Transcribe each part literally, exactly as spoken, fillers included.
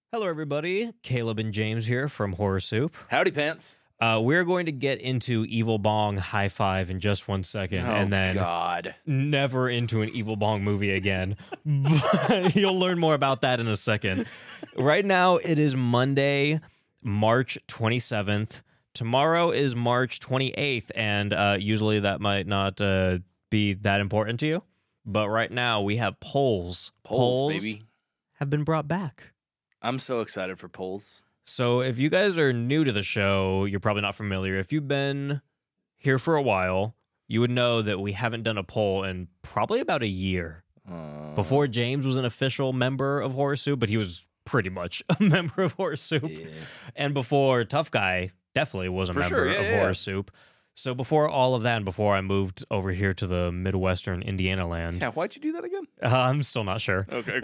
Hello, everybody. Caleb and James here from Horror Soup. Howdy, pants. Uh, we're going to get into Evil Bong High Five in just one second, Oh, and then God. never into an Evil Bong movie again. But you'll learn more about that in a second. Right now, it is Monday, March twenty-seventh. Tomorrow is March twenty-eighth, and uh, usually that might not uh, be that important to you. But right now, we have polls. Polls, baby. Have been brought back. I'm so excited for polls. So if you guys are new to the show, you're probably not familiar. If you've been here for a while, you would know that we haven't done a poll in probably about a year. Uh, Before James was an official member of Horror Soup, but he was pretty much a member of Horror Soup. yeah. And before Tough Guy definitely was a For member sure, yeah, of yeah. Horror Soup. So before all of that, and before I moved over here to the Midwestern Indiana land, Yeah, why'd you do that again? uh, I'm still not sure. Okay,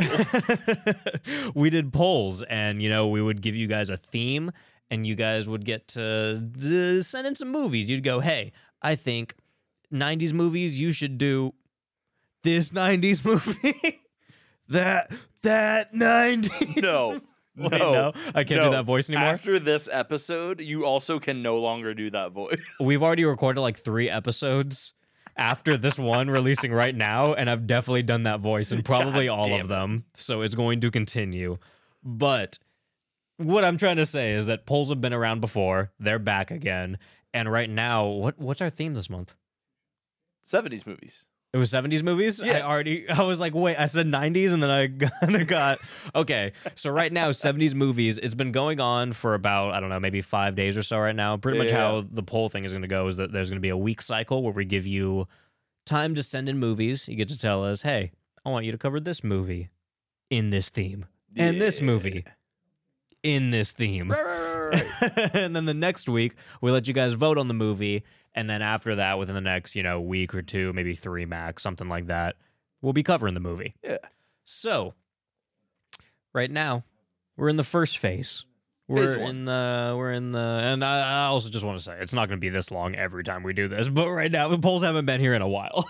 cool. We did polls, and you know, we would give you guys a theme, and you guys would get to uh, send in some movies. You'd go, hey, I think nineties movies, you should do this nineties movie. that that nineties. No. Wait, No. no, I can't No. do that voice anymore. After this episode, you also can no longer do that voice. We've already recorded like three episodes after this one releasing right now, and I've definitely done that voice in probably God all damn of it. them. So it's going to continue. But what I'm trying to say is that polls have been around before. They're back again. And right now, what what's our theme this month? seventies movies. It was seventies movies? I Yeah. already, I was like, wait, I said nineties, and then I kind of got, okay. So right now, seventies movies, it's been going on for about, I don't know, maybe five days or so right now. Pretty much Yeah. how the poll thing is going to go is that there's going to be a week cycle where we give you time to send in movies. You get to tell us, hey, I want you to cover this movie in this theme, and this Yeah. movie in this theme. Right, right, right, right. And then the next week, we let you guys vote on the movie. And then after that, within the next, you know, week or two, maybe three max, something like that, we'll be covering the movie. Yeah. So, right now, we're in the first phase. We're Phase one. in the, we're in the, and I, I also just want to say, it's not going to be this long every time we do this, but right now, the polls haven't been here in a while.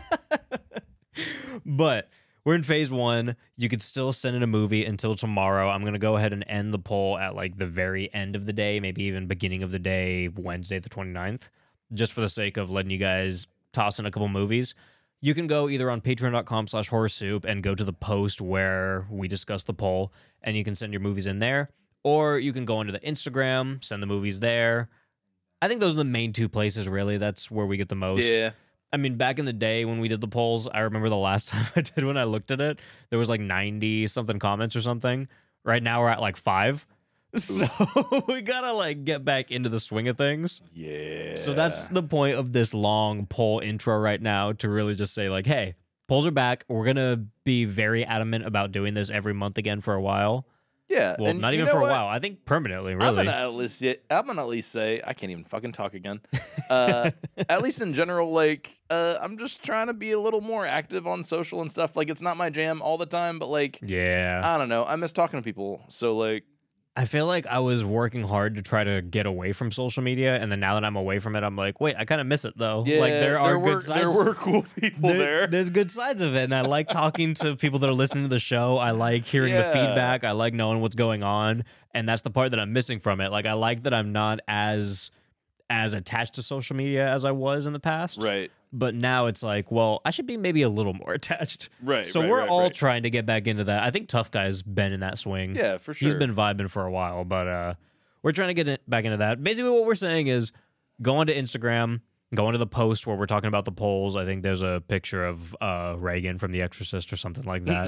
But we're in phase one. You could still send in a movie until tomorrow. I'm going to go ahead and end the poll at like the very end of the day, maybe even beginning of the day, Wednesday, the twenty-ninth, just for the sake of letting you guys toss in a couple movies. You can go either on patreon.com slash horror soup and go to the post where we discuss the poll, and you can send your movies in there. Or you can go into the Instagram, send the movies there. I think those are the main two places, really. That's where we get the most. Yeah. I mean, back in the day when we did the polls, I remember the last time I did when I looked at it, there was like ninety something comments or something. Right now we're at like five. So we gotta like get back into the swing of things. Yeah. So that's the point of this long poll intro right now, to really just say like, hey, polls are back. We're gonna be very adamant about doing this every month again for a while. Yeah. Well, and not you even know for a what? while. I think permanently, I'm really. gonna at least I'm gonna at least say I can't even fucking talk again. Uh, at least in general, like uh, I'm just trying to be a little more active on social and stuff. Like it's not my jam all the time, but like Yeah. I don't know. I miss talking to people. So like I feel like I was working hard to try to get away from social media, and then now that I'm away from it, I'm like, wait, I kind of miss it though. yeah, like there are were, good sides. There were cool people There- there. There's good sides of it, and I like talking to people that are listening to the show. I like hearing the Yeah. feedback. I like knowing what's going on, and that's the part that I'm missing from it. Like I like that I'm not as as attached to social media as I was in the past. Right. But now it's like, well, I should be maybe a little more attached. Right. So right, we're right, all right. trying to get back into that. I think Tough Guy's been in that swing. Yeah, for sure. He's been vibing for a while, but uh, we're trying to get it back into that. Basically, what we're saying is go onto Instagram, go into the post where we're talking about the polls. I think there's a picture of uh, Reagan from The Exorcist or something like that,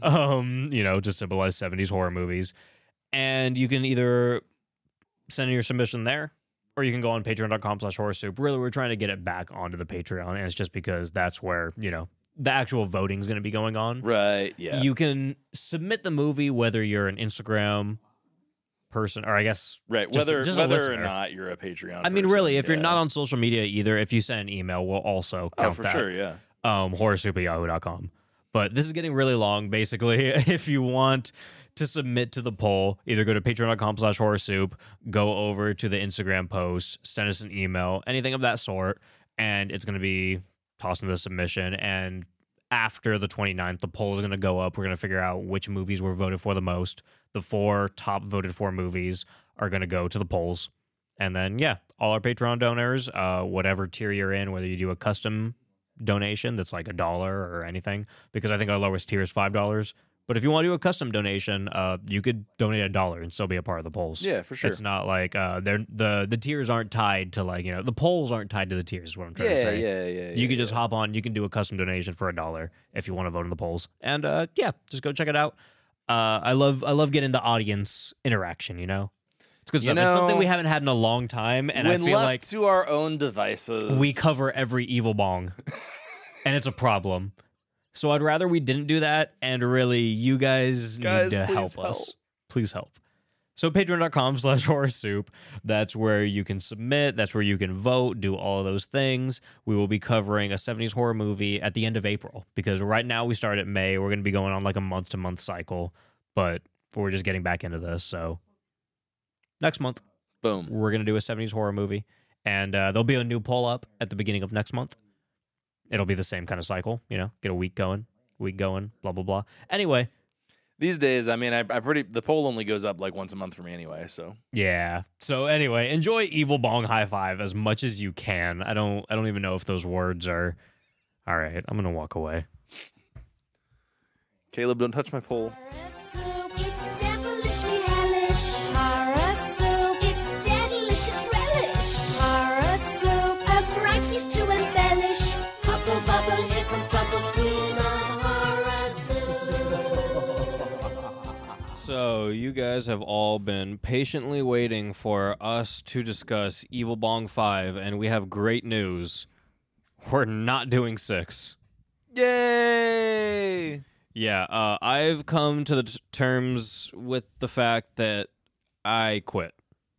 um, you know, to symbolize seventies horror movies. And you can either send in your submission there, or you can go on patreon.com slash horror soup. Really, we're trying to get it back onto the Patreon, and it's just because that's where, you know, the actual voting is going to be going on. Right. Yeah. You can submit the movie whether you're an Instagram person, or I guess right. just- Whether just a whether or listener. not you're a Patreon. I mean, person, really, if you're yeah. not on social media either, if you send an email, we'll also oh, count for that. sure. Yeah. Um, horrorsoup at yahoo dot com. But this is getting really long, basically. If you want to submit to the poll, either go to patreon.com slash horror soup, go over to the Instagram post, send us an email, anything of that sort, and it's going to be tossed into the submission. And after the twenty-ninth, the poll is going to go up. We're going to figure out which movies were voted for the most. The four top voted for movies are going to go to the polls. And then, yeah, all our Patreon donors, uh, whatever tier you're in, whether you do a custom donation that's like a dollar or anything, because I think our lowest tier is five dollars. But if you want to do a custom donation, uh, you could donate a dollar and still be a part of the polls. Yeah, for sure. It's not like uh, they're the the tiers aren't tied to like you know the polls aren't tied to the tiers. Is what I'm trying yeah, to say. yeah, yeah, yeah. You can just yeah. hop on. You can do a custom donation for a dollar if you want to vote in the polls. And uh, yeah, just go check it out. Uh, I love I love getting the audience interaction. You know, it's good You stuff. It's something know, we haven't had in a long time, and when I feel left like to our own devices, we cover every evil bong, and it's a problem. So I'd rather we didn't do that, and really, you guys, Guys, need to please help, help. us. Please help. So patreon.com slash horror soup. That's where you can submit. That's where you can vote, do all of those things. We will be covering a seventies horror movie at the end of April, because right now we start at May. We're going to be going on like a month-to-month cycle, but we're just getting back into this. So next month, Boom. we're going to do a seventies horror movie, and uh, there'll be a new poll up at the beginning of next month. It'll be the same kind of cycle, you know, get a week going, week going, blah, blah, blah. Anyway. These days, I mean, I, I pretty the poll only goes up like once a month for me anyway, so. Yeah. So anyway, enjoy Evil Bong High Five as much as you can. I don't I don't even know if those words are all right. I'm gonna walk away. Caleb, don't touch my poll. It's devilishly hellish. Horror soup. It's delicious relish. Horror soup. A fright feast to embellish. Bubble, bubble, here comes trouble. Scream of horror soup. So you guys have all been patiently waiting for us to discuss Evil Bong Five, and we have great news. We're not doing six. Yay! Yeah, uh, I've come to the t- terms with the fact that I quit.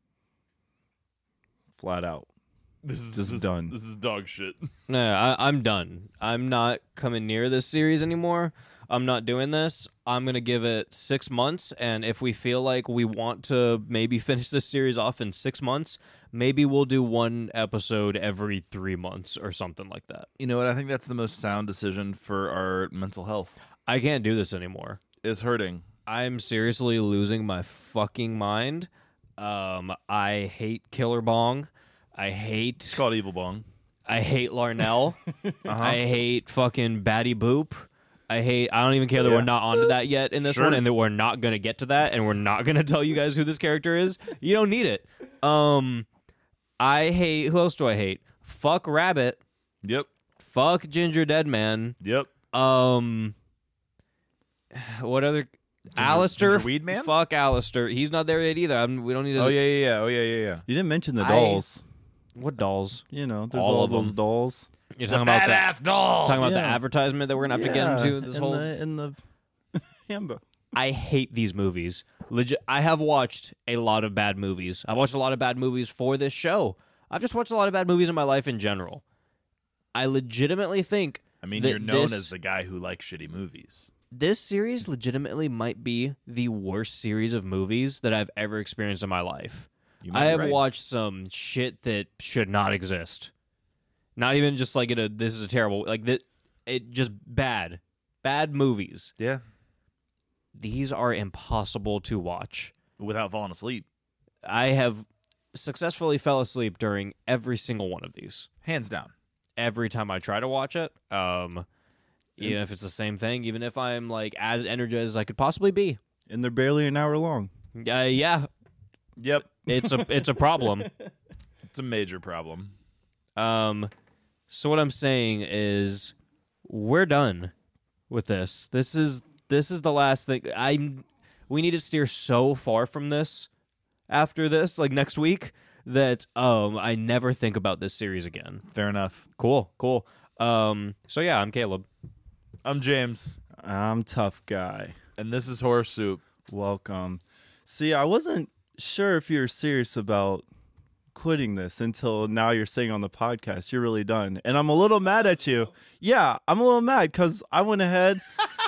Flat out. This is Just this, done. This is dog shit. No, I, I'm done. I'm not coming near this series anymore. I'm not doing this. I'm going to give it six months, and if we feel like we want to maybe finish this series off in six months, maybe we'll do one episode every three months or something like that. You know what? I think that's the most sound decision for our mental health. I can't do this anymore. It's hurting. I'm seriously losing my fucking mind. Um, I hate Killer Bong. I hate... It's called Evil Bong. I hate Larnell. Uh-huh. I hate fucking Batty Boop. I hate. I don't even care that Yeah. we're not onto that yet in this Sure. one, and that we're not gonna get to that, and we're not gonna tell you guys who this character is. You don't need it. Um, I hate. Who else do I hate? Fuck Rabbit. Yep. Fuck Ginger Deadman. Yep. Um, what other? Alistair. Ginger Weed Man? Fuck Alistair. He's not there yet either. I'm, we don't need to. Oh yeah, yeah, yeah. Oh yeah, yeah, yeah. You didn't mention the I- dolls. What dolls? You know, there's All all, of those them. dolls. You're talking about that. Badass doll. Talking about the Yeah. advertisement that we're gonna have to get Yeah, into this in whole. the, in the handbook. I hate these movies. Legit, I have watched a lot of bad movies. I've watched a lot of bad movies for this show. I've just watched a lot of bad movies in my life in general. I legitimately think I mean, that you're known this, as the guy who likes shitty movies. this series legitimately might be the worst series of movies that I've ever experienced in my life. You I might be have right. watched some shit that should not exist. Not even just like in a this is a terrible like that. It just bad, bad movies. Yeah. These are impossible to watch. Without falling asleep, I have successfully fell asleep during every single one of these. hands down. Every time I try to watch it, um, even if it's the same thing, even if I'm like as energized as I could possibly be. And they're barely an hour long. Uh, yeah, Yep. it's a it's a problem. It's a major problem. Um, so what I'm saying is, we're done with this. This is this is the last thing. I we need to steer so far from this after this, like next week, that um I never think about this series again. Fair enough. Cool, cool. Um, so yeah, I'm Caleb. I'm James, I'm tough guy. and this is Horror Soup. Welcome. See, I wasn't sure if you were serious about quitting this until now you're saying on the podcast you're really done. And I'm a little mad at you. Yeah, I'm a little mad because I went ahead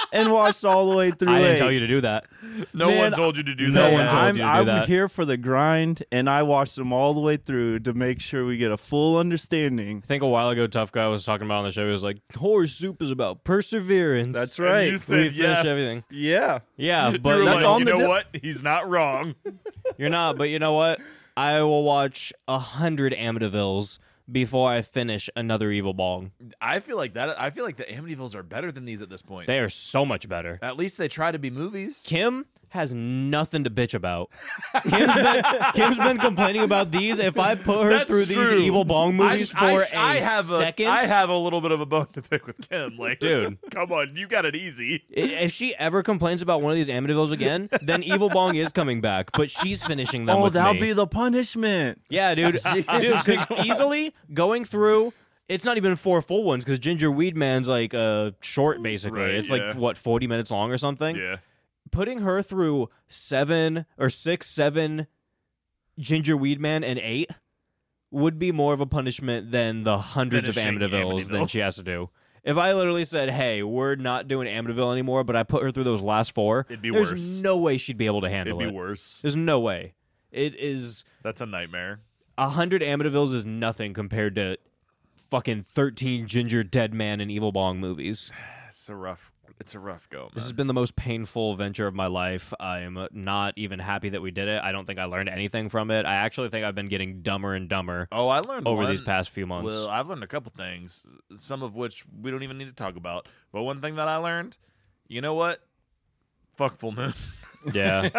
and watched all the way through. I didn't eight. tell you to do that. No Man, one told you to do no that. one told I'm, you to do I'm that. here for the grind, and I watched them all the way through to make sure we get a full understanding. I think a while ago, Tough Guy was talking about on the show. He was like, "Horse Soup is about perseverance." That's And right. you we said finished yes. everything. Yeah. Yeah, You but were you that's like, know, on you the know dis- what? He's not wrong. you're not. But you know what? I will watch a hundred Amityvilles before I finish another Evil Bong. I feel like that. I feel like the Amityvilles are better than these at this point. They are so much better. At least they try to be movies. Kim has nothing to bitch about. Kim's been, Kim's been complaining about these. If I put her That's through true. these Evil Bong movies I, for I, a I have second, A, I have a little bit of a bone to pick with Kim. Like, Dude. come on, you got it easy. I- if she ever complains about one of these Amityvilles again, then Evil Bong is coming back. But she's finishing them Oh, with that'll me. be the punishment. Yeah, dude. dude, 'cause easily going through. It's not even four full ones because Ginger Weed Man's like uh short basically. Right, it's yeah. like what forty minutes long or something. Yeah. Putting her through seven or six, seven Ginger Weed Man and eight would be more of a punishment than the hundreds Finishing of Amityvilles than Amityville. she has to do. If I literally said, "Hey, we're not doing Amityville anymore," but I put her through those last four, It'd be there's worse. no way she'd be able to handle It'd be it. worse. There's no way. It is That's a nightmare. a hundred Amityvilles is nothing compared to fucking thirteen Ginger Dead Man and Evil Bong movies. It's a rough. It's a rough go, man. This has been the most painful venture of my life. I'm not even happy that we did it. I don't think I learned anything from it. I actually think I've been getting dumber and dumber Oh, I learned over one- these past few months. Well, I've learned a couple things, some of which we don't even need to talk about. But one thing that I learned, you know what? Fuck full moon. Yeah.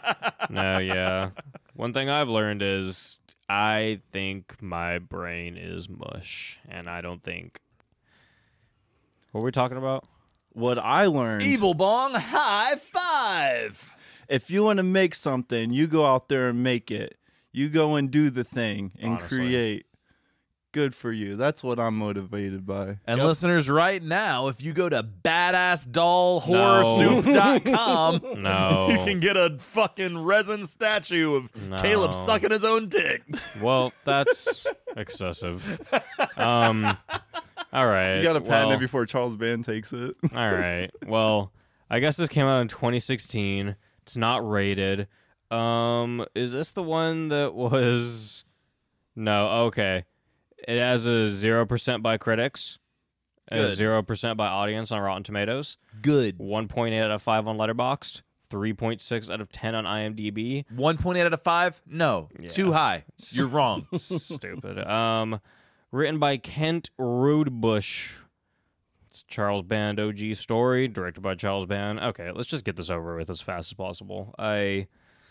No, yeah. One thing I've learned is I think my brain is mush, and I don't think. What were we talking about? What I learned, Evil Bong high five. if you want to make something, you go out there and make it. You go and do the thing and Honestly. create. Good for you. That's what I'm motivated by. And Yep. listeners, right now, if you go to badass doll horror soup dot com, No. you can get a fucking resin statue of No. Caleb sucking his own dick. Well, that's excessive. Um, all right. You got to patent well, it before Charles Band takes it. All right. Well, I guess this came out in twenty sixteen. It's not rated. Um, is this the one that was? No. Okay. It has a zero percent by critics, and a Good. zero percent by audience on Rotten Tomatoes. Good. One point eight out of five on Letterboxd. Three point six out of ten on IMDb. one point eight out of five? No. Yeah. Too high. You're wrong. Stupid. Um, written by Kent Rodebush. It's Charles Band O G story, directed by Charles Band. Okay, let's just get this over with as fast as possible. I.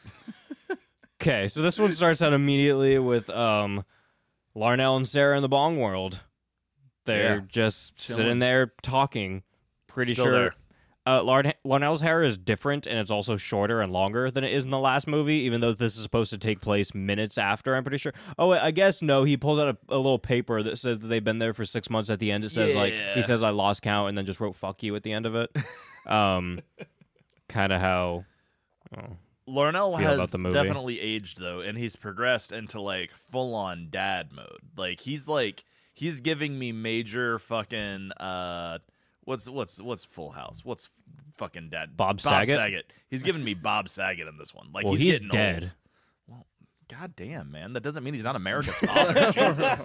Okay, so this one starts out immediately with um, Larnell and Sarah in the Bong world. They're Yeah. just Chilling. sitting there talking. Pretty Still sure. there. Uh, Larn- Larnell's hair is different, and it's also shorter and longer than it is in the last movie, even though this is supposed to take place minutes after, I'm pretty sure. Oh, I guess no, he pulls out a, a little paper that says that they've been there for six months at the end. It says, like, Yeah. he says, I lost count, and then just wrote, fuck you at the end of it. um, kind of how... Oh. Larnell Feel about has the movie. definitely aged, though, and he's progressed into, like, full-on dad mode. Like, he's, like, he's giving me major fucking, uh... What's what's what's Full House? What's fucking dad? Bob Saget? He's giving me Bob Saget in this one. Like Well, he's, he's getting dead. old. Well, god damn, man, that doesn't mean he's not America's father. Jesus.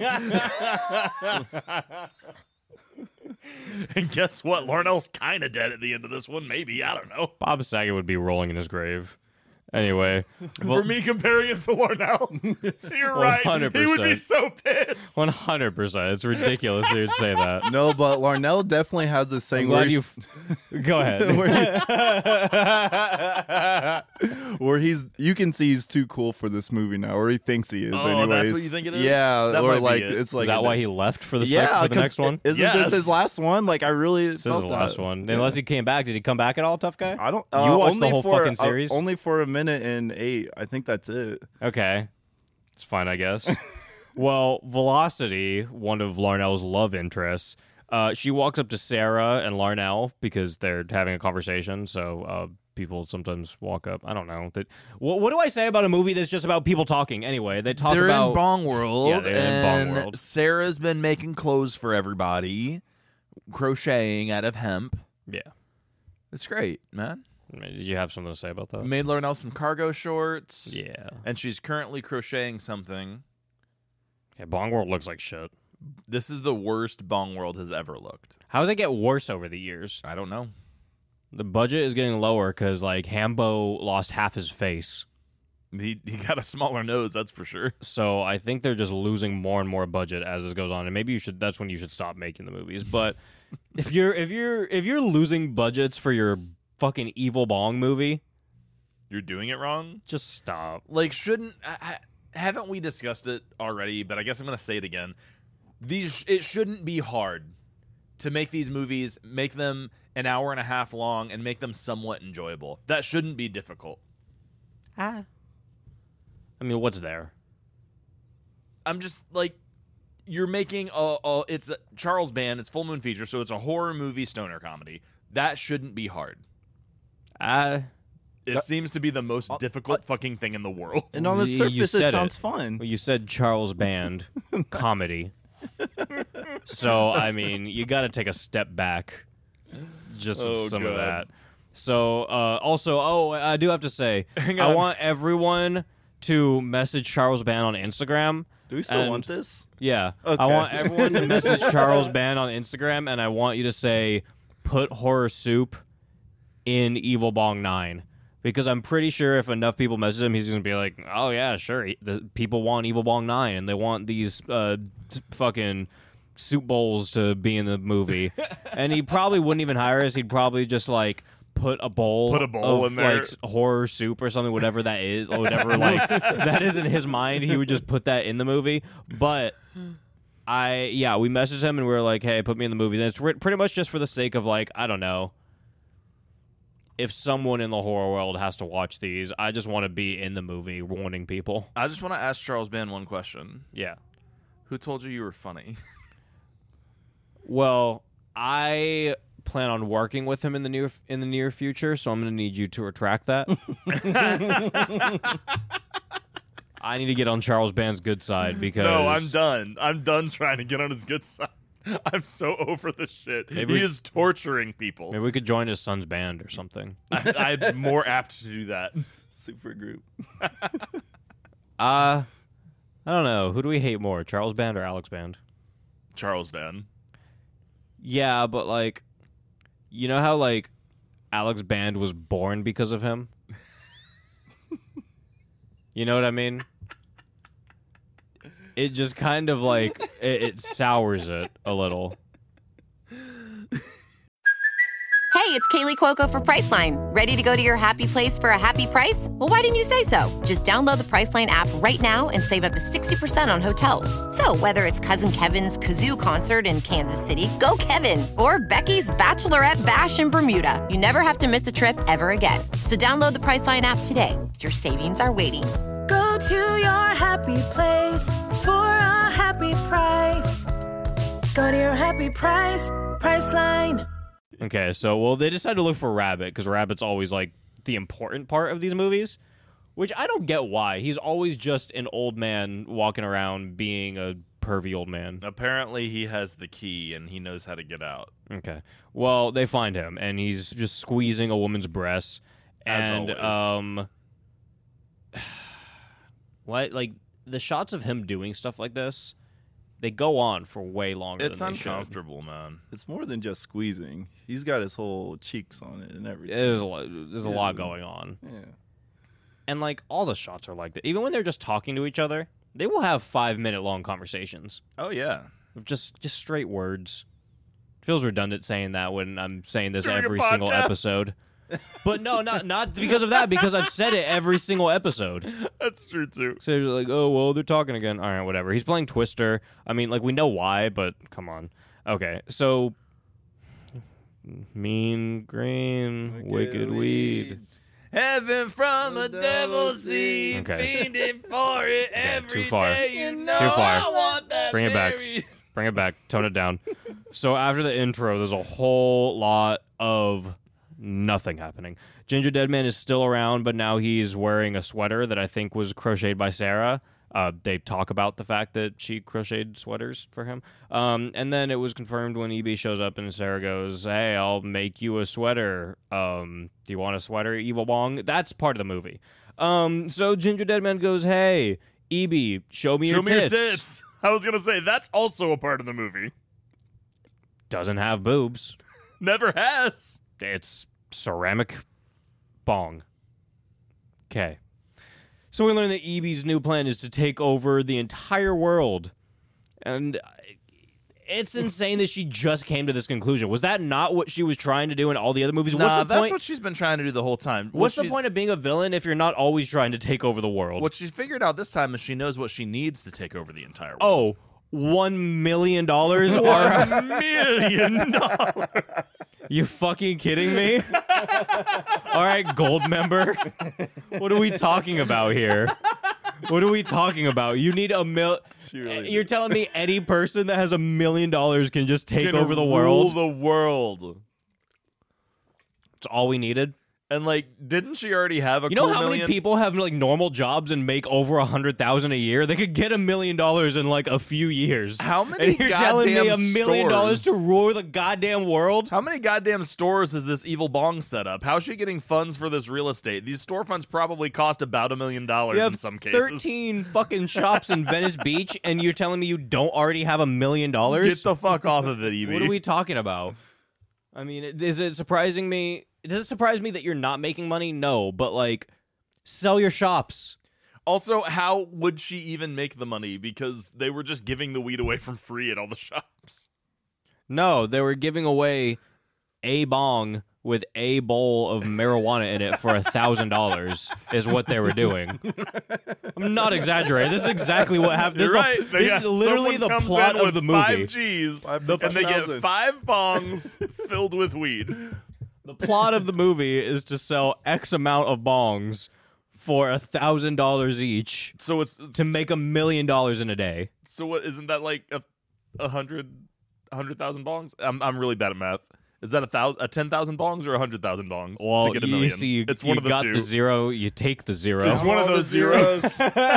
And guess what? Larnell's kind of dead at the end of this one. Maybe, I don't know. Bob Saget would be rolling in his grave. Anyway. For me comparing him to Larnell, you're right. one hundred He would be percent. so pissed. one hundred percent. It's ridiculous that you'd say that. No, but Larnell definitely has this I'm thing where, glad he's, you... Go ahead. where he's you can see he's too cool for this movie now, or he thinks he is. Oh, that's anyways. what you think it is? Yeah, That or might be like it. it's like Is that a- why he left for the, sec- yeah for the 'cause next one? Isn't Yes. this his last one? Like I really This is felt the last that. one. Unless he came back. Did he come back at all, Tough Guy? I don't. You Uh, watched the only whole for, fucking uh, series? only for a minute and eight. I think that's it. Okay. It's fine, I guess. Well, Velocity, one of Larnell's love interests, uh, she walks up to Sarah and Larnell because they're having a conversation. So uh, people sometimes walk up. I don't know. That, what, what do I say about a movie that's just about people talking? Anyway, they talk They're about... in Bong World, Yeah, they're in Bong and World. Sarah's been making clothes for everybody, crocheting out of hemp. Yeah. It's great, man. Did you have something to say about that? Made Laura Nelson cargo shorts. Yeah. And she's currently crocheting something. Okay, Bong World looks like shit. This is the worst Bong World has ever looked. How does it get worse over the years? I don't know. The budget is getting lower because like Hambo lost half his face. He he got a smaller nose, that's for sure. So I think they're just losing more and more budget as this goes on, and maybe you should. That's when you should stop making the movies. But if you're if you're if you're losing budgets for your fucking Evil Bong movie, You're doing it wrong. just stop. Like, shouldn't I, I, haven't we discussed it already? But I guess I'm gonna say it again. These it shouldn't be hard to make these movies, make them an hour and a half long, and make them somewhat enjoyable. That shouldn't be difficult. Ah. I mean, what's there? I'm just like, you're making a, a it's a Charles Band, it's Full Moon Feature, so it's a horror movie stoner comedy. That shouldn't be hard. Ah. It Uh, seems to be the most uh, difficult fucking thing in the world. And on the You- you surface, said it it. sounds fun. Well, you said Charles Band comedy. So, I mean, you got to take a step back just with Oh, some of God. that. So, uh, also, oh, I do have to say, Hang I on. want everyone to message Charles Band on Instagram. Do we still And- want this? Yeah. Okay. I want everyone to message Charles Band on Instagram, and I want you to say, put horror soup in Evil Bong nine. Because I'm pretty sure if enough people message him, he's going to be like, oh, yeah, sure. The people want Evil Bong nine, and they want these uh, t- fucking soup bowls to be in the movie. And he probably wouldn't even hire us. He'd probably just, like, put a bowl, Put a bowl of, in there. like, s- horror soup or something, whatever that is, or whatever, like, that is in his mind. He would just put that in the movie. But... I, yeah, we messaged him and we were like, hey, put me in the movies. And it's re- pretty much just for the sake of, like, I don't know. If someone in the horror world has to watch these, I just want to be in the movie warning people. I just want to ask Charles Band one question. Yeah. Who told you you were funny? Well, I plan on working with him in the near in the near future, so I'm going to need you to retract that. I need to get on Charles Band's good side because No, I'm done. I'm done trying to get on his good side. I'm so over this shit. Maybe he we- is torturing people. maybe we could join his son's band or something. I, I'm more apt to do that. Super group. Uh, I don't know. Who do we hate more, Charles Band or Alex Band? Charles Band. Yeah, but like, you know how like Alex Band was born because of him? You know what I mean? It just kind of like it, it sours it a little. Hey, it's Kaylee Cuoco for Priceline. Ready to go to your happy place for a happy price? Well, why didn't you say so? Just download the Priceline app right now and save up to sixty percent on hotels. So whether it's Cousin Kevin's Kazoo Concert in Kansas City, go Kevin, or Becky's Bachelorette Bash in Bermuda, you never have to miss a trip ever again. So download the Priceline app today. Your savings are waiting. Go to your happy place for a happy price. Go to your happy price, Priceline. Okay, so well, they decided to look for Rabbit because Rabbit's always like the important part of these movies, which I don't get why. He's always just an old man walking around being a pervy old man. Apparently, he has the key and he knows how to get out. Okay. Well, they find him and he's just squeezing a woman's breasts. As and always. um what like the shots of him doing stuff like this, they go on for way longer It's than they should. uncomfortable, man. It's more than just squeezing. He's got his whole cheeks on it and everything. There's a lot, there's a Yeah. lot going on. Yeah. And like all the shots are like that. Even when they're just talking to each other, they will have five minute long conversations. Oh, yeah. Of just just straight words. Feels redundant saying that when I'm saying this Doing a every single podcast. episode. But no, not not because of that, because I've said it every single episode. That's true, too. So they're like, oh well, they're talking again. All right, whatever. He's playing Twister. I mean, like we know why, but come on. Okay, so mean green, wicked, Wicked weed. weed. Heaven from the, The devil's devil's seed, Okay. fiending for it every too far. day. You know Too far. I want that Bring it back. berry. Bring it back. Tone it down. So after the intro, there's a whole lot of nothing happening. Ginger Deadman is still around, but now he's wearing a sweater that I think was crocheted by Sarah. Uh, they talk about the fact that she crocheted sweaters for him. Um, and then it was confirmed when E B shows up and Sarah goes, hey, I'll make you a sweater. Um, do you want a sweater, Evil Bong? That's part of the movie. Um, so Ginger Deadman goes, hey, E B, show me Show your me tits. your tits. I was going to say, that's also a part of the movie. Doesn't have boobs. Never has. It's ceramic bong. Okay. So we learn that E B's new plan is to take over the entire world. And it's insane that she just came to this conclusion. Was that not what she was trying to do in all the other movies? Nah, What's the that's point? what she's been trying to do the whole time. What What's the she's- point of being a villain if you're not always trying to take over the world? What she's figured out this time is she knows what she needs to take over the entire world. Oh, one million dollars? One Are million dollars. you fucking kidding me? All right, gold member. What are we talking about here? What are we talking about? You need a mil. really You're telling me any person that has a million dollars can just take Gonna over the rule world? the world. It's all we needed. And like, didn't she already have a You know cool how million? many people have like normal jobs and make over a hundred thousand a year? They could get a million dollars in like a few years. How many And you're telling me a goddamn million dollars to stores? rule the goddamn world? How many goddamn stores is this evil bong set up? How is she getting funds for this real estate? These storefronts probably cost about a million dollars You have in some cases. thirteen fucking shops in Venice Beach, and you're telling me you don't already have a million dollars? Get the fuck off of it, E B. What are we talking about? I mean, it- is it surprising me? Does it surprise me that you're not making money? No, but like, sell your shops. Also, how would she even make the money? Because they were just giving the weed away from free at all the shops. No, they were giving away a bong with a bowl of marijuana in it for a thousand dollars. Is what they were doing. I'm not exaggerating. This is exactly what happened. This, You're is right. the, They this got- is literally the someone comes plot in of with the movie. Five G's, Five and they get thousand. five bongs filled with weed. The plot of the movie is to sell X amount of bongs for a thousand dollars each So it's to make a million dollars in a day. so what? Isn't that like a a hundred a hundred thousand bongs? I'm I'm really bad at math. Is that a thousand, a ten thousand bongs, or a hundred thousand bongs Well, to get a you million? see, you, it's you one of the got two. the zero, you take the zero. It's one of All the those zeros.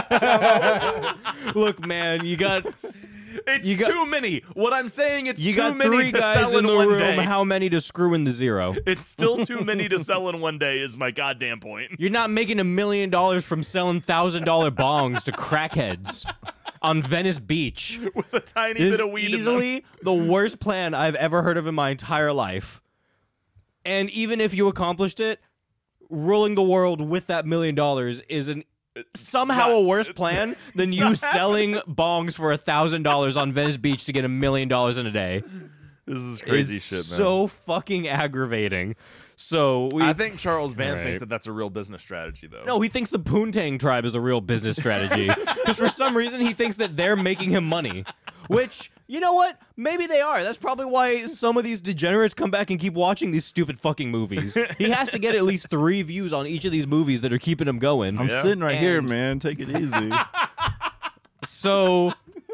Look, man, you got It's You got- too many. What I'm saying, it's you too got many three to guys sell in the one room. day. How many to screw in the zero? It's still too many to sell in one day. Is my goddamn point. You're not making a million dollars from selling thousand dollar bongs to crackheads on Venice Beach. With a tiny This bit is of weed in them. easily the worst plan I've ever heard of in my entire life. And even if you accomplished it, ruling the world with that million dollars is an somehow not- a worse it's- plan than you selling bongs for a thousand dollars on Venice Beach to get a million dollars in a day. This is crazy It's shit, man. so fucking aggravating. So we I think Charles Band All right. thinks that that's a real business strategy, though. no, he thinks the Poontang tribe is a real business strategy because for some reason he thinks that they're making him money. Which, you know what? Maybe they are. That's probably why some of these degenerates come back and keep watching these stupid fucking movies. He has to get at least three views on each of these movies that are keeping him going. I'm Yeah. sitting right here, And- man. Take it easy. So,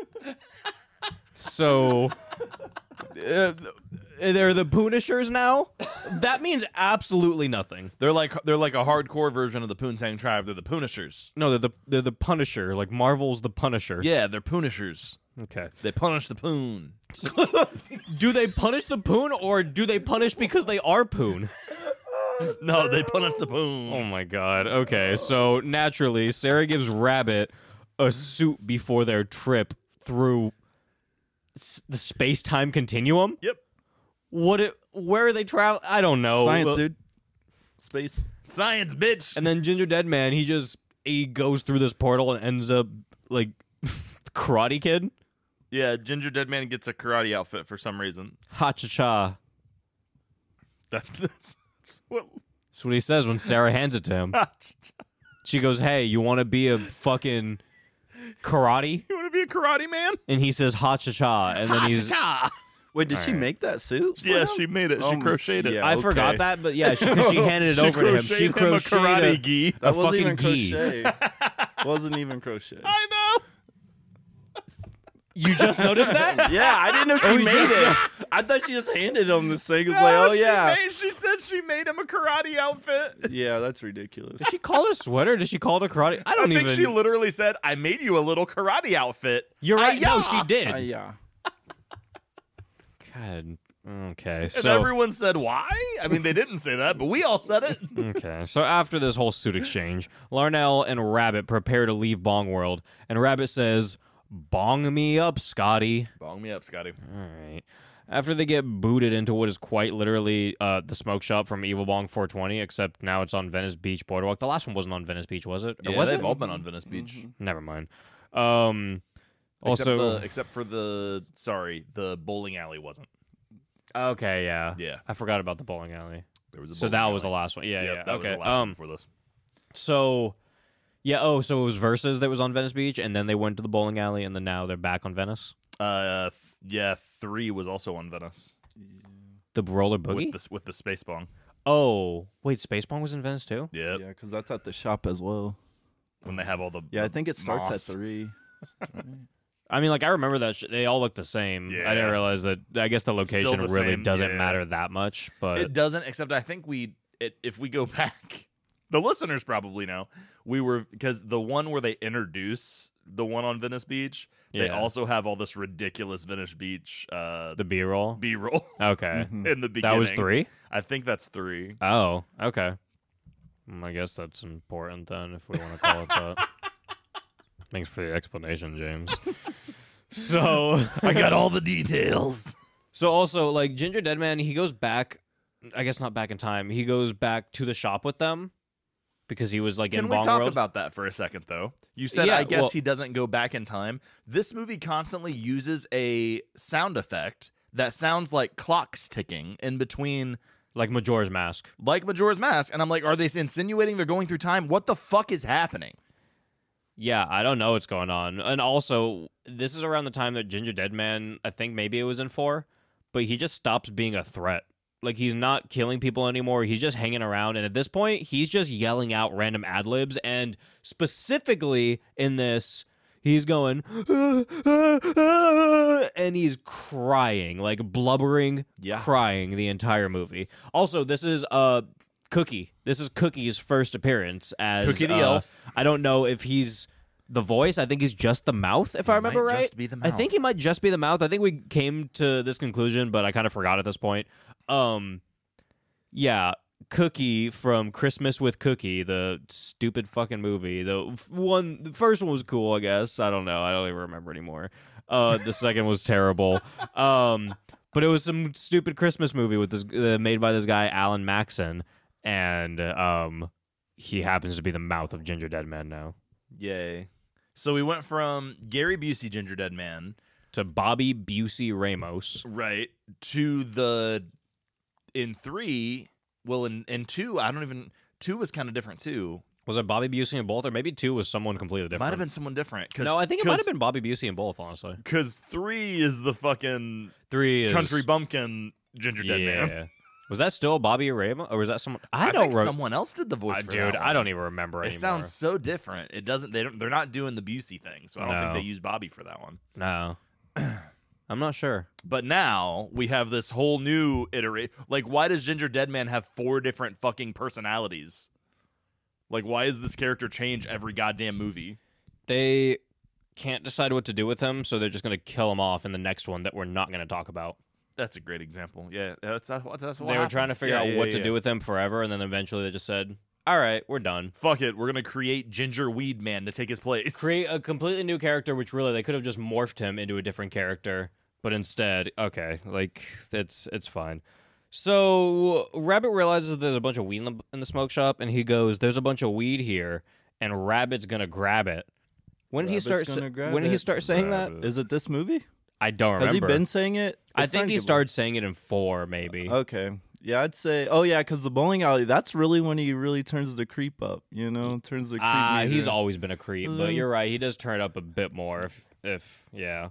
so uh, they're the Punishers now. That means absolutely nothing. They're like they're like a hardcore version of the Poontang tribe. They're the Punishers. No, they're the they're the Punisher. Like Marvel's the Punisher. Yeah, they're Punishers. Okay. They punish the poon. Do they punish the Poon or do they punish because they are Poon? No, they punish the poon. Oh my god. Okay, so naturally, Sarah gives Rabbit a suit before their trip through s- the space-time continuum. Yep. What? It, where are they traveling? I don't know. Science, But- dude. Space. Science, bitch. And then Ginger Dead Man, he just he goes through this portal and ends up like Karate Kid. Yeah, Ginger Dead Man gets a karate outfit for some reason. Ha cha cha. That's, that's, that's what. That's what he says when Sarah hands it to him. She goes, "Hey, you want to be a fucking karate?" You want to be a karate man? And he says, "Ha cha cha," and then he's. Ha-cha-cha. Wait, did she Alright. make that suit? for Yeah, him? she made it. She Um, crocheted it. yeah. I okay. forgot that, but yeah, because she, she handed it She over to him. She crocheted him a crocheted karate gi. a That wasn't fucking even gi. crochet. Wasn't even crochet. I know. You just noticed that? Yeah, I didn't know Oh, she you made just- it. I thought she just handed him this thing. It was No, like, oh she yeah, made- she said she made him a karate outfit. yeah, that's ridiculous. Did she call it a sweater? Did she call it a karate? I I don't think even. she literally said, "I made you a little karate outfit." You're right. No, Hi-ya! she did. Uh, yeah. God. Okay. And So everyone said, "Why?" I mean, they didn't say that, but we all said it. okay. So after this whole suit exchange, Larnell and Rabbit prepare to leave Bong World, and Rabbit says, "Bong me up, Scotty." Bong me up, Scotty. All right. After they get booted into what is quite literally uh, the smoke shop from Evil Bong four twenty, except now it's on Venice Beach Boardwalk. The last one wasn't on Venice Beach, was it? Or Yeah, was they've it? all been on Venice Beach. Never mind. Um, Except, also, the, except for the sorry, the bowling alley wasn't. okay, yeah, Yeah, I forgot about the bowling alley. there was a So bowling that alley. was the last one. Yeah, Yep, yeah. that okay. was the last one um, before this. so yeah. Oh, so it was Versus that was on Venice Beach, and then they went to the bowling alley, and then now they're back on Venice. Uh, th- yeah, three was also on Venice The roller boogie. with the with the space bong. Oh, wait, Space Bong was in Venice too. Yeah, Yeah, because that's at the shop as well. when they have all the Yeah, I the think it starts moss. at three. I mean, like I remember that sh- they all look the same. I Yeah. didn't realize that. I guess the location the really same, doesn't yeah. matter that much. But It doesn't, except I think we, it, if we go back, the listeners probably know, we were, because the one where they introduce the one on Venice Beach, they Yeah. also have all this ridiculous Venice Beach uh, the B roll. B-roll Okay, in the beginning. that was three. I think that's three. Oh, okay. Mm, I guess that's important then, if we want to call it that. Thanks for the explanation, James. So I got all the details. So also, like Ginger Deadman, he goes back. I guess not back in time. He goes back to the shop with them because he was like Can in we Bong talk World. about that for a second, though? You said, Yeah, I guess well- he doesn't go back in time. This movie constantly uses a sound effect that sounds like clocks ticking in between, like Majora's Mask. like Majora's Mask. And I'm like, are they insinuating they're going through time? What the fuck is happening? Yeah, I don't know what's going on. And also, this is around the time that Ginger Deadman, I think maybe it was in four, but he just stops being a threat. Like, he's not killing people anymore. He's just hanging around. And at this point, he's just yelling out random ad libs. And specifically in this, he's going, "Ah, ah, ah," and he's crying, like blubbering, Yeah. crying the entire movie. Also, this is uh, Cookie. This is Cookie's first appearance as Cookie the uh, elf. I don't know if he's the voice. I think he's just the mouth, if I remember might right. just be the I mouth. think he might just be the mouth. I think we came to this conclusion, but I kind of forgot at this point. Um, yeah, Cookie from Christmas with Cookie, the stupid fucking movie. The f- one, the first one was cool, I guess. I don't know. I don't even remember anymore. Uh, the second was terrible. Um, but it was some stupid Christmas movie with this uh, made by this guy Alan Maxon, and um, he happens to be the mouth of Ginger Deadman now. Yay. So we went from Gary Busey, Ginger Dead Man, To Bobby Busey Ramos. right, to the, in three, well, in, in two, I don't even, two was kind of different too. Was it Bobby Busey in both, or maybe two was someone completely It different? might have been someone different. Cause, No, I think it might have been Bobby Busey in both. Honestly, Because three is the fucking three is country bumpkin Ginger Dead yeah. Man. Was that still Bobby Ramos, or was that someone? I, I don't. think re- someone else did the voice Uh, for dude, that I one. don't even remember It anymore. sounds so different. It doesn't. They don't. They're not doing the Busey thing, so I don't think No. they use Bobby for that one. No, I'm not sure. But now we have this whole new iteration. Like, why does Ginger Deadman have four different fucking personalities? Like, why is this character change every goddamn movie? They can't decide what to do with him, so they're just going to kill him off in the next one that we're not going to talk about. That's a great example. Yeah, that's that's, that's what They were trying to happens. figure Yeah, out yeah, what yeah, to yeah. do with him forever, and then eventually they just said, "All right, we're done." Fuck it, we're gonna create Ginger Weed Man to take his place. Create a completely new character, which really they could have just morphed him into a different character, but instead, okay, like it's it's fine. So Rabbit realizes there's a bunch of weed in the, in the smoke shop, and he goes, "There's a bunch of weed here," and Rabbit's gonna grab it. When did he Rabbit's start? sa- gonna grab when did he it. start saying that? Rabbit. Is it this movie? I don't remember. Has he been saying it? I It's think starting he to get- started saying it in four, maybe. Okay. Yeah, I'd say. Oh yeah, because the bowling alley. That's really when he really turns the creep up. You know, turns the creep. Ah, he's meter. always been a creep, but Mm. you're right. He does turn up a bit more if, if yeah.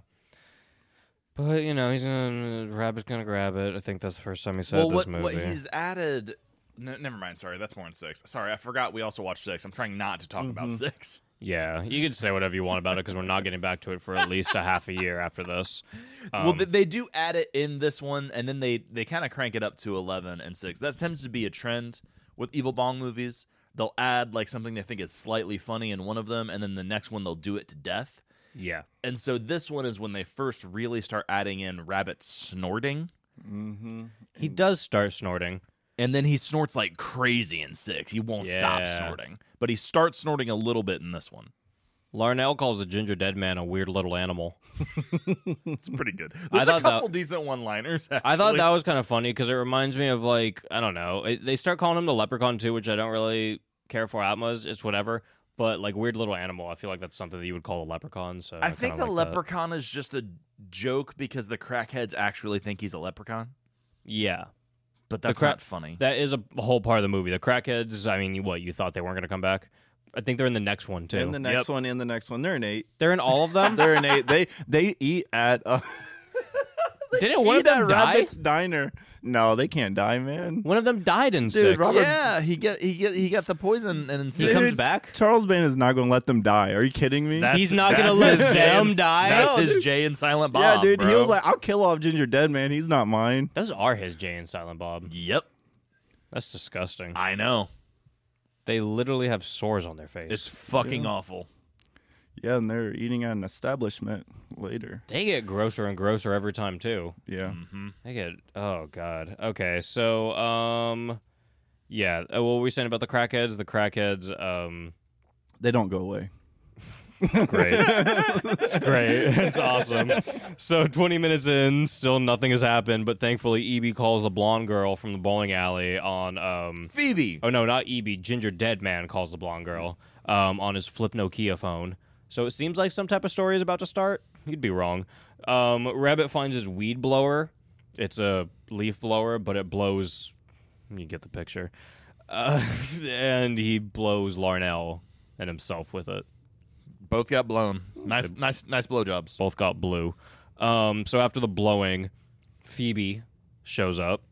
But you know, he's gonna Rabbit's gonna grab it. I think that's the first time he said well, this what movie. what he's added. N- never mind. Sorry, that's more in six. Sorry, I forgot. We also watched six. I'm trying not to talk about Mm-hmm. six. Yeah, you can say whatever you want about it because we're not getting back to it for at least a half a year after this. Um, well, they, they do add it in this one, and then they, they kind of crank it up to eleven and six. That tends to be a trend with Evil Bong movies. They'll add like something they think is slightly funny in one of them, and then the next one they'll do it to death. yeah. And so this one is when they first really start adding in Rabbit snorting. Mm-hmm. He does start snorting. And then he snorts like crazy in six. He won't stop Yeah. snorting. But he starts snorting a little bit in this one. Larnell calls the ginger dead man a weird little animal. It's pretty good. There's a thought that- couple decent one-liners, I thought actually. that was kind of funny because it reminds me of, like, I don't know. It, they start calling him the leprechaun, too, which I don't really care for that much. It's whatever. But, like, weird little animal, I feel like that's something that you would call a leprechaun. So I think kinda the like that. leprechaun is just a joke because the crackheads actually think he's a leprechaun. Yeah. But that's cra- not funny. That is a whole part of the movie. The crackheads, I mean, what, you thought they weren't going to come back? I think they're in the next one, too. In the next Yep. one, in the next one, they're an eight. They're in all of them? They're an eight. They they eat at. Uh, Didn't one eat of them at die? Rabbit's Diner. No, they can't die, man. One of them died in Dude, six. Robert- yeah, he get he get he got the poison and He in comes six- back? Charles Band is not going to let them die. Are you kidding me? That's- He's not gonna that's let his Jay them and- die? That's No, his dude. Jay and Silent yeah, Bob. dude. He bro. was like, "I'll kill off Ginger Dead Man. He's not mine." Those are his Jay and Silent Bob. "Yep, That's disgusting. I know. They literally have sores on their face. It's fucking awful." Yeah, and they're eating at an establishment later. They get grosser and grosser every time, too. Yeah. Mm-hmm. They get, oh, God. Okay, so, um, yeah. Uh, what were we saying about the crackheads? The crackheads, um, They don't go away. great. It's great. It's awesome. So twenty minutes in, still nothing has happened, but thankfully E B calls the blonde girl from the bowling alley on, um, Phoebe. oh, no, not E B. Ginger Dead Man calls the blonde girl, um, on his flip Nokia phone. So it seems like some type of story is about to start. You'd be wrong. Um, Rabbit finds his weed blower. It's a leaf blower, but it blows. You get the picture. Uh, and he blows Larnell and himself with it. Both got blown. Nice, nice, nice blowjobs. Both got blue. Um, so after the blowing, Phoebe shows up.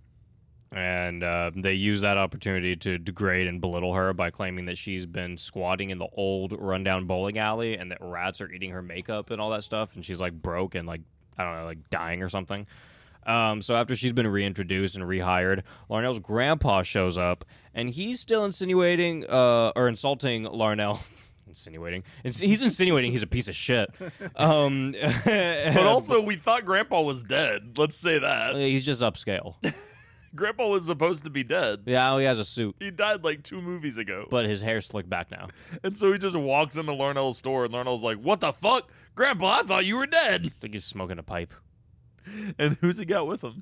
And uh, they use that opportunity to degrade and belittle her by claiming that she's been squatting in the old rundown bowling alley and that rats are eating her makeup and all that stuff. And she's like broke and like, I don't know, like dying or something. Um, so after she's been reintroduced and rehired, Larnell's grandpa shows up and he's still insinuating uh, or insulting Larnell. Insinuating. Ins- he's insinuating he's a piece of shit. Um, But also, we thought Grandpa was dead. Let's say that. he's just upscale. Grandpa was supposed to be dead. Yeah, he has a suit, He died like two movies ago. but his hair's slicked back now. And so he just walks into Larnell's store, and Larnell's like, "What the fuck? Grandpa, I thought you were dead." I think he's smoking a pipe. And who's he got with him?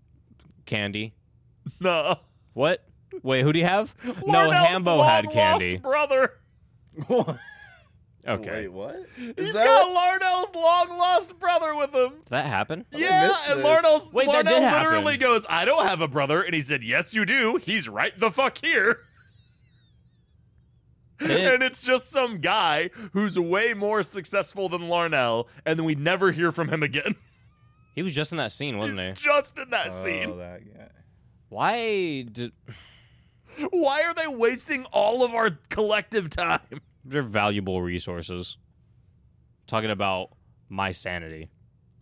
Candy. Nah. What? Wait, who do you have? no, Larnell's Hambo had long-lost candy. brother. Okay. Wait, what? He's got Larnell's long lost brother with him. Did that happen? Yeah, missed and this. Larnell's Wait, that Larnell did happen. literally goes, "I don't have a brother," and he said, "Yes, you do. He's right the fuck here." Did- And it's just some guy who's way more successful than Larnell, and then we never hear from him again. He was just in that scene, wasn't he? He's just in that Oh, scene. that guy. Why did Why are they wasting all of our collective time? they're valuable resources? Talking about my sanity.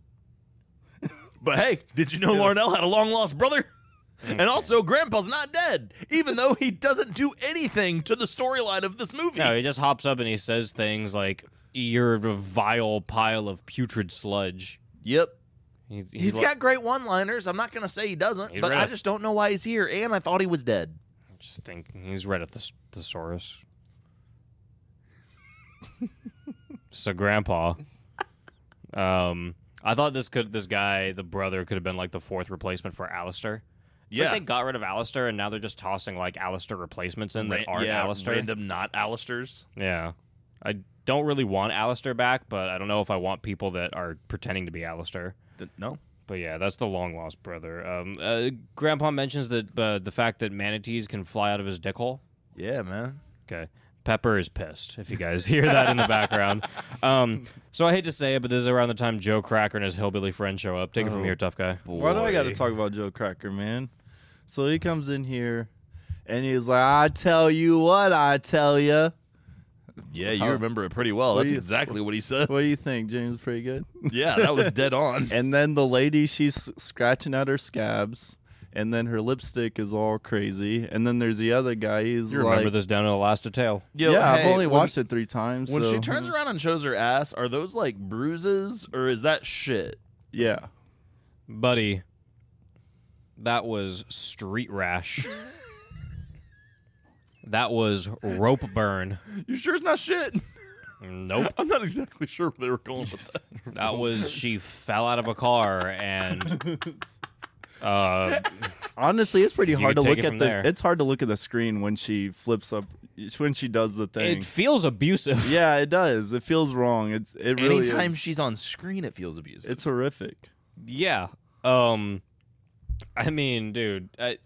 But hey, did you know Larnell had a long lost brother? And also, Grandpa's not dead, even though he doesn't do anything to the storyline of this movie. No, he just hops up and he says things like, "You're a vile pile of putrid sludge." Yep. He's, He's like- got great one-liners. I'm not going to say he doesn't, He's but right I up- just don't know why he's here, and I thought he was dead. just think he's right at the thesaurus. So Grandpa, um, I thought this could this guy, the brother, could have been like the fourth replacement for Alistair. It's Yeah. like they got rid of Alistair and now they're just tossing like Alistair replacements in that Ran- aren't yeah, Alistair. random not Alistairs. Yeah, I don't really want Alistair back, but I don't know if I want people that are pretending to be Alistair. D- no. But yeah, that's the long lost brother. Um, uh, Grandpa mentions that uh, the fact that manatees can fly out of his dick hole. Yeah, man. Okay. Pepper is pissed, if you guys hear that in the background. Um, so I hate to say it, but this is around the time Joe Cracker and his hillbilly friend show up. Take it from Oh. here, tough guy. Why do I got to Boy. talk about Joe Cracker, man? So he comes in here, and he's like, "I tell you what, I tell you." Yeah, you How- remember it pretty well. What That's do you- exactly what he said. What do you think, James? Pretty good. Yeah, that was dead on. And then the lady, she's scratching at her scabs, and then her lipstick is all crazy. And then there's the other guy. He's You like, remember this down to the last detail. Yo, yeah, I've hey, only when- watched it three times. When so- she turns around and shows her ass, are those like bruises or is that shit? yeah, Buddy, that was street rash. That was rope burn. You sure it's not shit? Nope. I'm not exactly sure where they were going with that. That was she fell out of a car and uh honestly, it's pretty You hard could to take look it at from the. there. It's hard to look at the screen when she flips up, when she does the thing. it feels abusive. yeah, it does. It feels wrong. It's it really Anytime is. she's on screen, it feels abusive. It's horrific. Yeah. Um I mean, dude, I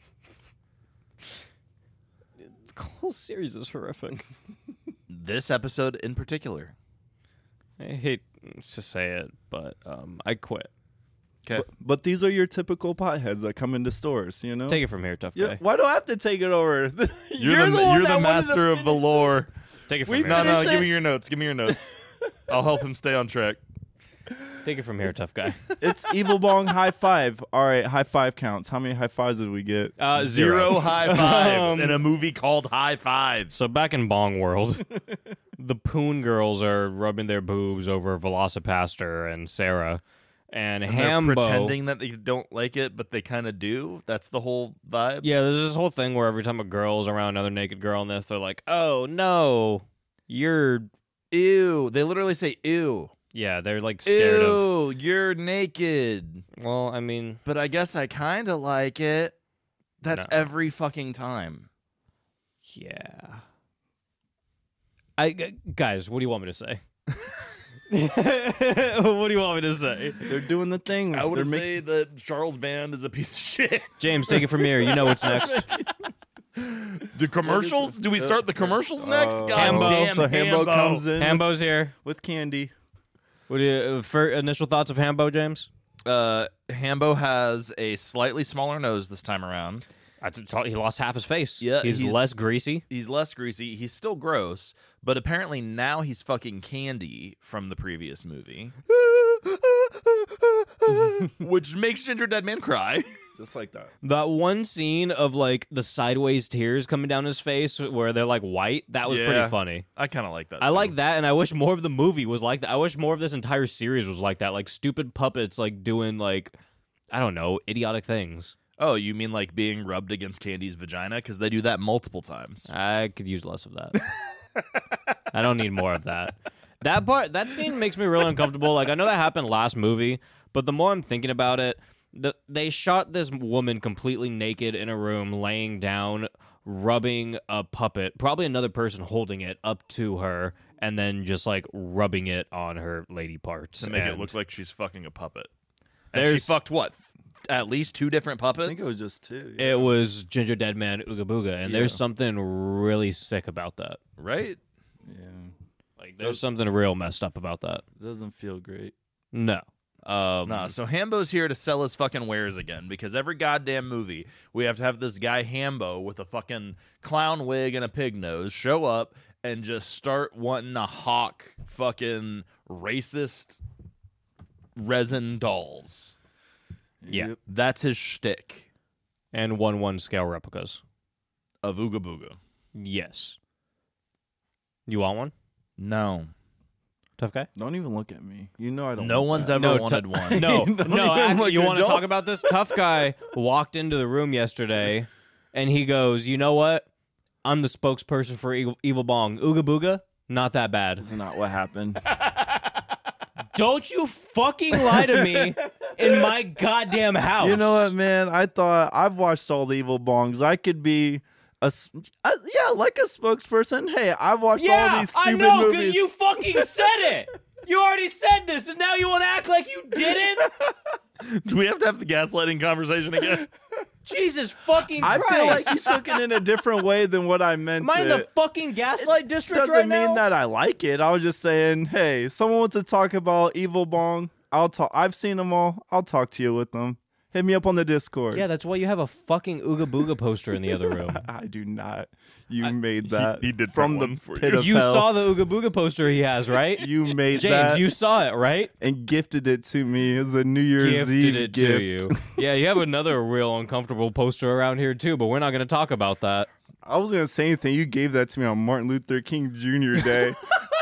the whole series is horrific. this episode in particular. I hate to say it, but um I quit. Okay. But, but these are your typical potheads that come into stores. You know. Take it from here, tough Yeah, guy. why do I have to take it over? You're, the, one you're that the wanted to master of the finish lore. Take it from We here. No, no, Finish give it. me your notes. Give me your notes. I'll help him stay on track. Take it from here, tough guy. It's Evil Bong high five. All right, high five counts. How many high fives did we get? Uh, Zero zero. high fives Um, in a movie called High Fives. So back in Bong World, the Poon girls are rubbing their boobs over Velocipaster and Sarah, and, And they're Hambo. pretending that they don't like it, but they kind of do. That's the whole vibe. Yeah, there's this whole thing where every time a girl's around another naked girl in this, they're like, "Oh no, you're." Ew. They literally say ew. Yeah, they're like scared of. Ew, you're naked. Well, I mean, But I guess I kind of like it. That's No. every fucking time. yeah. I g- guys, what do you want me to say? What do you want me to say? They're doing the thing. I would They're say that Charles Band is a piece of shit. James, take it from here. You know what's next. The commercials? Do we start the commercials next? Oh. God Hambo. damn, So Hambo comes in Hambo's here. with candy. What do you? Uh, for initial thoughts of Hambo, James? Uh, Hambo has a slightly smaller nose this time around. I t- t- he lost half his face. Yeah, he's, he's- less greasy. He's less greasy. He's still gross, but apparently now he's fucking Candy from the previous movie, which makes Ginger Dead Man cry. Just like that. That one scene of like the sideways tears coming down his face where they're like white, that was Yeah. pretty funny. I kind of like that. I too. like that, and I wish more of the movie was like that. I wish more of this entire series was like that. Like stupid puppets like doing like, I don't know, idiotic things. Oh, you mean like being rubbed against Candy's vagina? Because they do that multiple times. I could use less of that. I don't need more of that. That part, that scene makes me really uncomfortable. Like I know that happened last movie, but the more I'm thinking about it, the, they shot this woman completely naked in a room, laying down, rubbing a puppet, probably another person holding it up to her, and then just like rubbing it on her lady parts To make it And look like she's fucking a puppet. And she There's- fucked what? At least two different puppets? I think it was just two. It was Ginger Dead Man Ooga Booga, and there's Yeah. something really sick about that. right? Yeah, Like there's something real messed up about that. it doesn't feel great. No. Um, Nah, so Hambo's here to sell his fucking wares again because every goddamn movie we have to have this guy Hambo with a fucking clown wig and a pig nose show up and just start wanting to hawk fucking racist resin dolls. Yeah. Yep. That's his shtick and one one scale replicas. of Ooga Booga. Yes. You want one? No. Tough guy? Don't even look at me. You know I don't. No want one's that. ever No, wanted t- one. No, Don't no. even Actually, look, you you want to don't. talk about this? Tough guy walked into the room yesterday, and he goes, "You know what? I'm the spokesperson for Evil, Evil Bong. Ooga Booga, not that bad. That's not what happened. Don't you fucking lie to me in my goddamn house. You know what, man? I thought I've watched all the Evil Bongs. I could be a, s- uh, yeah, like a spokesperson. Hey, I've watched all Yeah, these I stupid know, because movies. you fucking said it. You already said this, and now you want to act like you didn't? Do we have to have the gaslighting conversation again? Jesus fucking I Christ. feel like you took it in a different way than what I meant. Am I in the it. fucking gaslight district Doesn't right mean now? that I like it. I was just saying, hey, someone wants to talk about Evil Bong. I'll talk. I've seen them all. I'll talk to you with them. Hit me up on the Discord. Yeah, that's why you have a fucking Ooga Booga poster in the other room. I do not. You made that he did from print the one for pit you. of You hell. saw the Ooga Booga poster he has, right? You made James, that you saw it, right? and gifted it to me as a New Year's Gifted Eve it gift. to you. Yeah, you have another real uncomfortable poster around here too, but we're not going to talk about that. I was gonna say anything. You gave that to me on Martin Luther King Junior Day.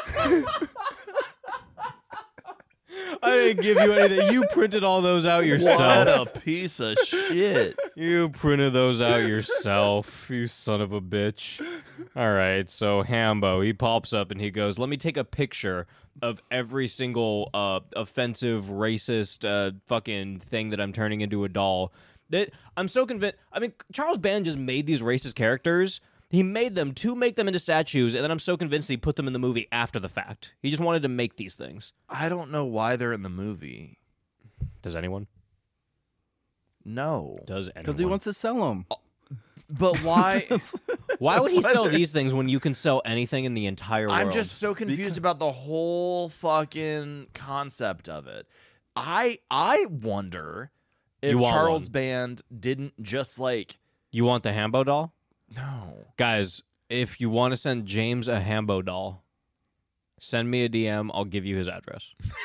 I didn't give you anything. You printed all those out What yourself. a piece of shit. You printed those out yourself, you son of a bitch. All right, so Hambo, he pops up and he goes, let me take a picture of every single uh, offensive, racist uh, fucking thing that I'm turning into a doll. That I'm so convinced. I mean, Charles Band just made these racist characters. He made them to make them into statues, and then I'm so convinced he put them in the movie after the fact. He just wanted to make these things. I don't know why they're in the movie. Does anyone? No. Does anyone? Because he wants to sell them. But why? Why would he sell these things when you can sell anything in the entire world? I'm just so confused about the whole fucking concept of it. I I wonder if You want Charles one. Band didn't just like You want the Hambo doll? no. Guys, if you want to send James a Hambo doll, send me a D M. I'll give you his address.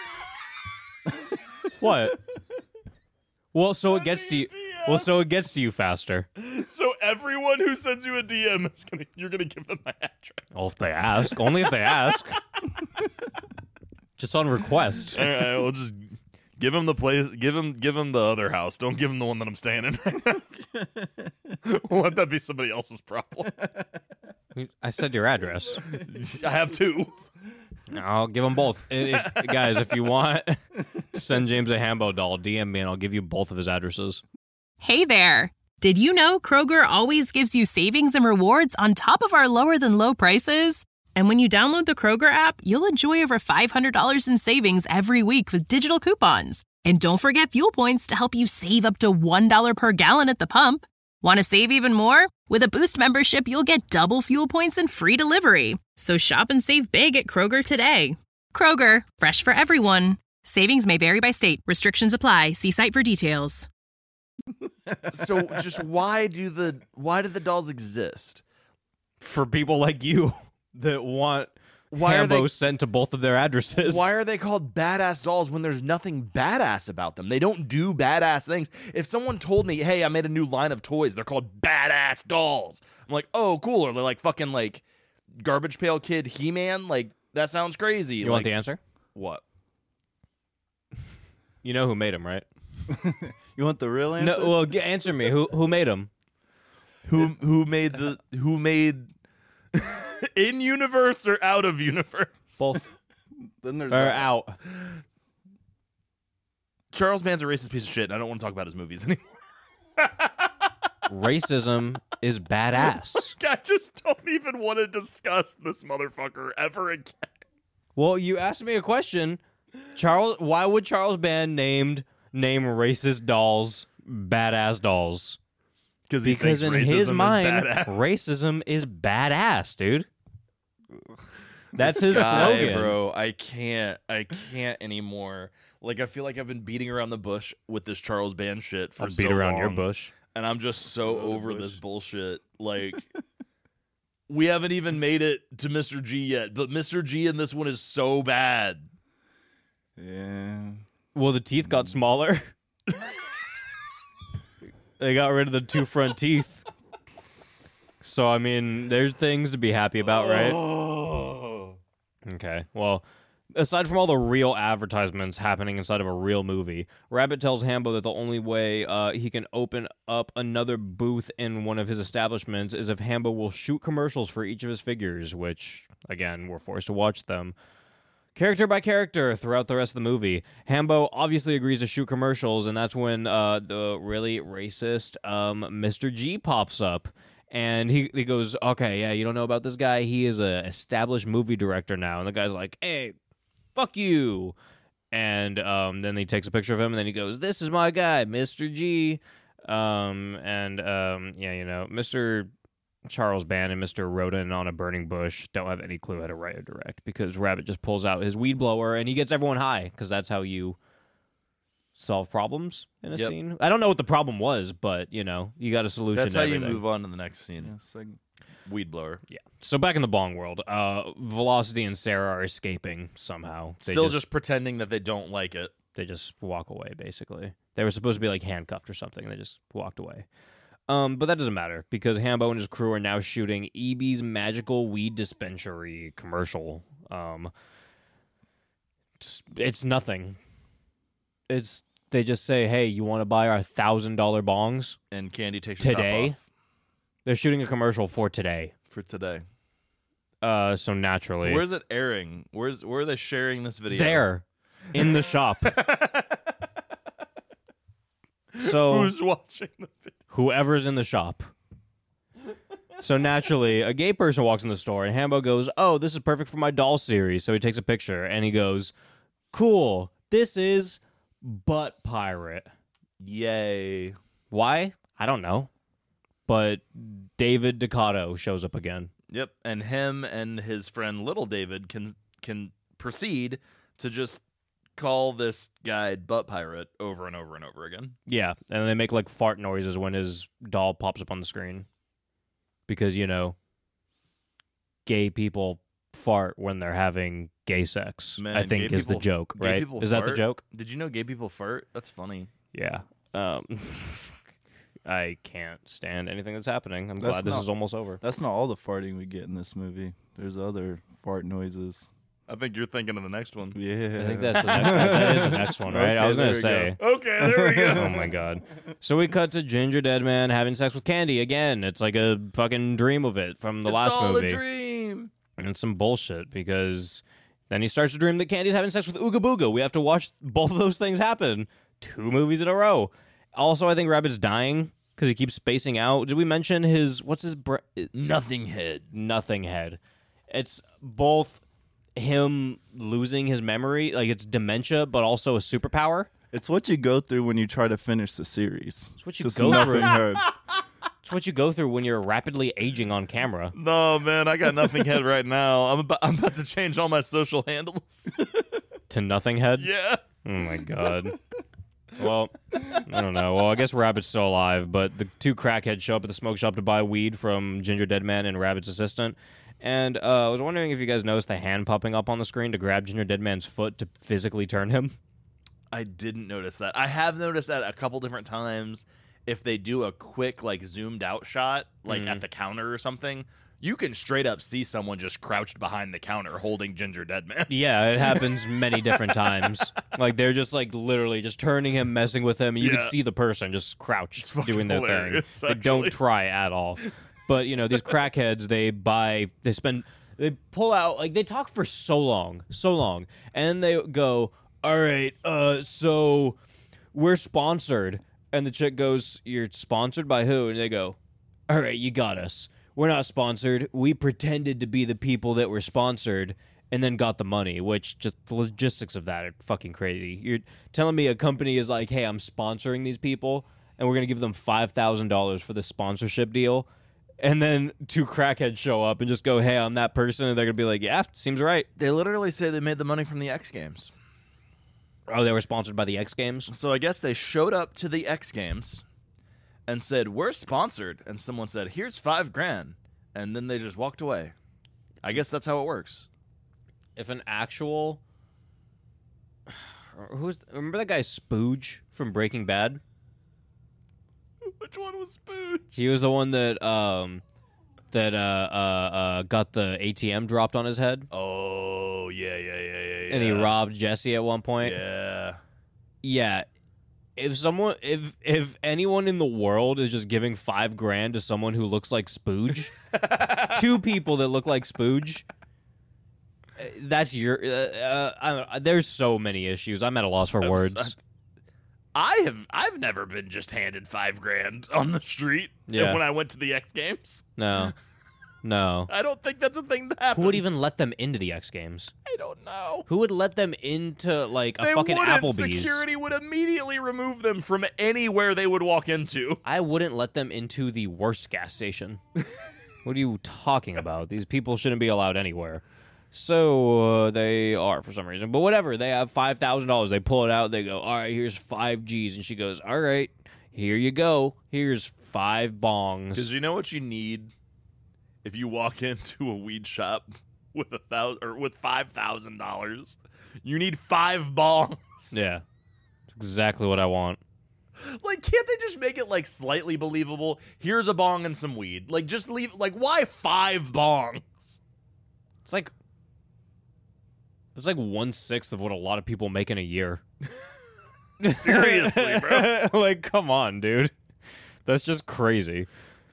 What? Well, so it gets to you. Well, so it gets to you faster. So everyone who sends you a D M is gonna you're gonna give them my address. Well, if they ask, only if they ask. Just on request. All right, we'll just give him the place. Give him give him the other house. Don't give him the one that I'm staying in right now. Let that be somebody else's problem. I said your address. I have two. I'll give them both. If, guys, if you want, send James a Hambo doll. D M me, and I'll give you both of his addresses. Hey there! Did you know Kroger always gives you savings and rewards on top of our lower than low prices? And when you download the Kroger app, you'll enjoy over five hundred dollars in savings every week with digital coupons. And don't forget fuel points to help you save up to one dollar per gallon at the pump. Want to save even more? With a Boost membership, you'll get double fuel points and free delivery. So shop and save big at Kroger today. Kroger, fresh for everyone. Savings may vary by state. Restrictions apply. See site for details. So just why do the why do the dolls exist? For people like you that want Why are Hambo they- sent to both of their addresses. Why are they called badass dolls when there's nothing badass about them? They don't do badass things. If someone told me, "Hey, I made a new line of toys. They're called badass dolls," I'm like, "Oh, cool." Or they're like fucking like Garbage Pail Kid He-Man. Like that sounds crazy. You like, want the answer? what? You know who made him, right? You want the real answer? No, well, g- answer me. Who who made him? Who who made the who made in universe or out of universe? Both Then there's or that. out. Charles Band's a racist piece of shit. And I don't want to talk about his movies anymore. Racism is badass. I just don't even want to discuss this motherfucker ever again. Well, you asked me a question. Charles, why would Charles Band named name racist dolls badass dolls? Because he Because in thinks his racism is mind, badass. racism is badass, dude. That's his Guy, slogan, bro. I can't. I can't anymore. Like I feel like I've been beating around the bush with this Charles Band shit for I'll so beat around your long, bush. and I'm just so Around the over bush. this bullshit. Like we haven't even made it to Mister G yet, but Mister G in this one is so bad. Yeah. Well, the teeth got smaller. They got rid of the two front teeth. So, I mean, there's things to be happy about, right? Okay. Well, aside from all the real advertisements happening inside of a real movie, Rabbit tells Hambo that the only way uh, he can open up another booth in one of his establishments is if Hambo will shoot commercials for each of his figures, which, again, we're forced to watch them. Character by character throughout the rest of the movie. Hambo obviously agrees to shoot commercials, and that's when uh, the really racist um, Mister G pops up. And he, he goes, okay, yeah, you don't know about this guy? He is a established movie director now. And the guy's like, hey, fuck you. And um, then he takes a picture of him, and then he goes, this is my guy, Mister G. Um, and, um, yeah, you know, Mister Charles Band and Mister Rodin on a burning bush don't have any clue how to write or direct because Rabbit just pulls out his weed blower and he gets everyone high because that's how you solve problems in a Yep. scene. I don't know what the problem was, but, you know, you got a solution That's to how you everything. move on to the next scene. Yeah, seg- weed blower. Yeah. So back in the bong world, uh, Velocity and Sarah are escaping somehow. They Still just, pretending that they don't like it. They just walk away, basically. They were supposed to be, like, handcuffed or something, and they just walked away. Um, but that doesn't matter, because Hambo and his crew are now shooting E B's Magical Weed Dispensary commercial. Um, it's, it's nothing. It's They just say, hey, you want to buy our one thousand dollars bongs? And Candy takes her top Today? off They're shooting a commercial for today. for today. Uh, so naturally... Where's it airing? Where's Where are they sharing this video? There. In the shop. So Who's watching the video? whoever's in the shop. So naturally, a gay person walks in the store, and Hambo goes, oh, this is perfect for my doll series. So he takes a picture, and he goes, cool, this is Butt Pirate. Yay. Why? I don't know. But David Ducato shows up again. Yep, and him and his friend Little David can can proceed to just call this guy Butt Pirate over and over and over again. Yeah, and they make like fart noises when his doll pops up on the screen. Because, you know, gay people fart when they're having gay sex, Man, I gay think is the people- joke, gay right? people Is that the fart? joke? Did you know gay people fart? That's funny. Yeah. Um, I can't stand anything that's happening. I'm That's glad this not- is almost over. That's not all the farting we get in this movie. There's other fart noises. I think you're thinking of the next one. Yeah. I think that's the next, that is the next one, right? I Okay, was going there to we say. Okay, there we go. Oh my god. So we cut to Ginger Dead Man having sex with Candy again. It's like a fucking dream of it from the last it's all movie. a dream. And it's some bullshit because then he starts to dream that Candy's having sex with Ooga Booga. We have to watch both of those things happen. Two movies in a row. Also, I think Rabbit's dying because he keeps spacing out. Did we mention his, what's his, br- Nothing head. nothing head? It's both him losing his memory, like it's dementia, but also a superpower. It's what you go through when you try to finish the series. It's what you Just go nothing through. heard. It's what you go through when you're rapidly aging on camera. No, man, I got nothing head right now. I'm about, I'm about to change all my social handles. To nothing head? Yeah. Oh my god. Well, I don't know. Well, I guess Rabbit's still alive, but the two crackheads show up at the smoke shop to buy weed from Ginger Dead Man and Rabbit's assistant. And uh, I was wondering if you guys noticed the hand popping up on the screen to grab Ginger Dead Man's foot to physically turn him. I didn't notice that. I have noticed that a couple different times. If they do a quick, like, zoomed out shot, like Mm. at the counter or something, you can straight up see someone just crouched behind the counter holding Ginger Dead Man. Yeah, it happens many different times. Like, they're just, like, literally just turning him, messing with him, and you Yeah. can see the person just crouched fucking doing their thing. hilarious, They don't actually. try at all. But, you know, these crackheads, they buy, they spend, they pull out, like, they talk for so long, so long, and they go, all right, uh, so we're sponsored. And the chick goes, you're sponsored by who? And they go, all right, you got us. We're not sponsored. We pretended to be the people that were sponsored and then got the money, which just the logistics of that are fucking crazy. You're telling me a company is like, hey, I'm sponsoring these people, and we're going to give them five thousand dollars for the sponsorship deal. And then two crackheads show up and just go, hey, I'm that person. And they're going to be like, yeah, seems right. They literally say they made the money from the X Games. Oh, they were sponsored by the X Games? So I guess they showed up to the X Games and said, we're sponsored. And someone said, here's five grand. And then they just walked away. I guess that's how it works. If an actual... Who's remember that guy Spooge from Breaking Bad? Which one was Spooge? He was the one that um that uh uh, uh got the A T M dropped on his head, Oh, yeah, yeah, yeah, yeah, yeah. and he robbed Jesse at one point. Yeah. Yeah. If someone, if if anyone in the world is just giving five grand to someone who looks like Spooge, two people that look like Spooge, uh, that's your. Uh, uh, I don't know, there's so many issues. I'm at a loss for I'm words. s- I have I've never been just handed five grand on the street Yeah. when I went to the X Games. No, no. I don't think that's a thing that happens. Who would even let them into the X Games? I don't know. Who would let them into like a They fucking wouldn't. Applebee's? Security would immediately remove them from anywhere they would walk into. I wouldn't let them into the worst gas station. What are you talking about? These people shouldn't be allowed anywhere. So uh, they are for some reason. But whatever. They have five thousand dollars. They pull it out. They go, all right, here's five G's. And she goes, all right, here you go. Here's five bongs. Because you know what you need if you walk into a weed shop with a thousand or with five thousand dollars, you need five bongs. Yeah, it's exactly what I want. Like, can't they just make it like slightly believable? Here's a bong and some weed. Like, just leave. Like, why five bongs? It's like it's like one sixth of what a lot of people make in a year. Seriously, bro. Like, come on, dude. That's just crazy.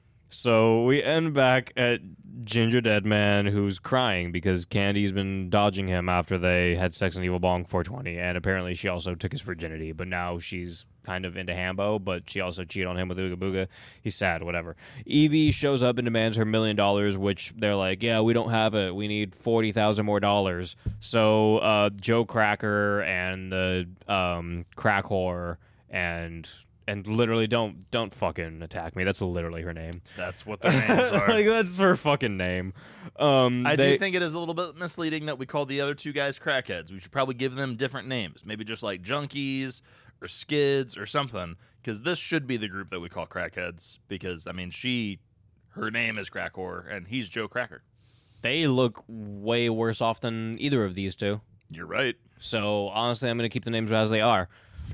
So we end back at Ginger Dead Man, who's crying because Candy's been dodging him after they had sex on Evil Bong four twenty, and apparently she also took his virginity, but now she's kind of into Hambo, but she also cheated on him with Ooga Booga. He's sad, whatever. Evie shows up and demands her million dollars, which they're like, yeah, we don't have it. We need forty thousand more dollars. So uh, Joe Cracker and the um, crack whore and... And literally, don't don't fucking attack me. That's literally her name. That's what their names are. Like, that's her fucking name. Um, I they, do think it is a little bit misleading that we call the other two guys crackheads. We should probably give them different names. Maybe just like junkies or skids or something. Because this should be the group that we call crackheads. Because, I mean, she, her name is Crack Whore, and he's Joe Cracker. they look way worse off than either of these two. You're right. So honestly, I'm going to keep the names as they are.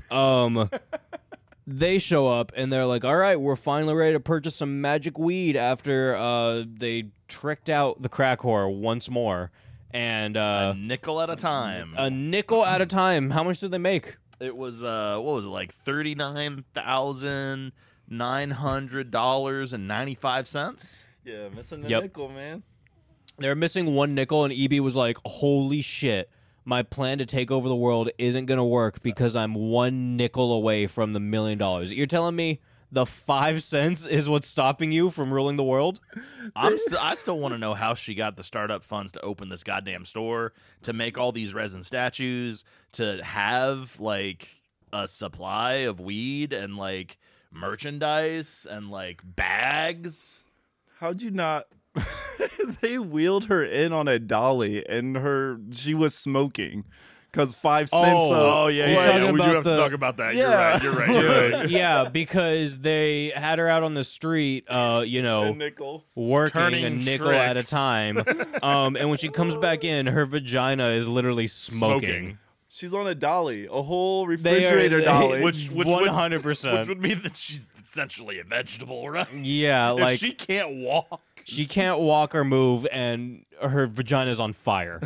Um, they show up and they're like, all right, we're finally ready to purchase some magic weed after uh, they tricked out the crack whore once more. And uh, a nickel at a time. a nickel at a time. How much did they make? It was, uh, what was it, like thirty-nine thousand nine hundred dollars and ninety-five cents? Yeah, missing the Yep. nickel, man. They're missing one nickel, and E B was like, holy shit. My plan to take over the world isn't going to work because I'm one nickel away from the million dollars. You're telling me the five cents is what's stopping you from ruling the world? I'm st- I still want to know how she got the startup funds to open this goddamn store, to make all these resin statues, to have, like, a supply of weed and, like, merchandise and, like, bags. How'd you not? They wheeled her in on a dolly, and her she was smoking because five cents. Oh, of, Oh, yeah, We're yeah, talking yeah. We do about have the- to talk about that. Yeah. You're right. You're right. You're right. Yeah, because they had her out on the street, uh, you a know, nickel. working Turning a nickel at a tricks. time. Um, and when she comes back in, her vagina is literally smoking. Smoking. She's on a dolly, a whole They are- refrigerator they- dolly. Which, which one would- hundred percent. Which would mean that she's essentially a vegetable, right? Yeah, If like she can't walk. she can't walk or move, and her vagina is on fire.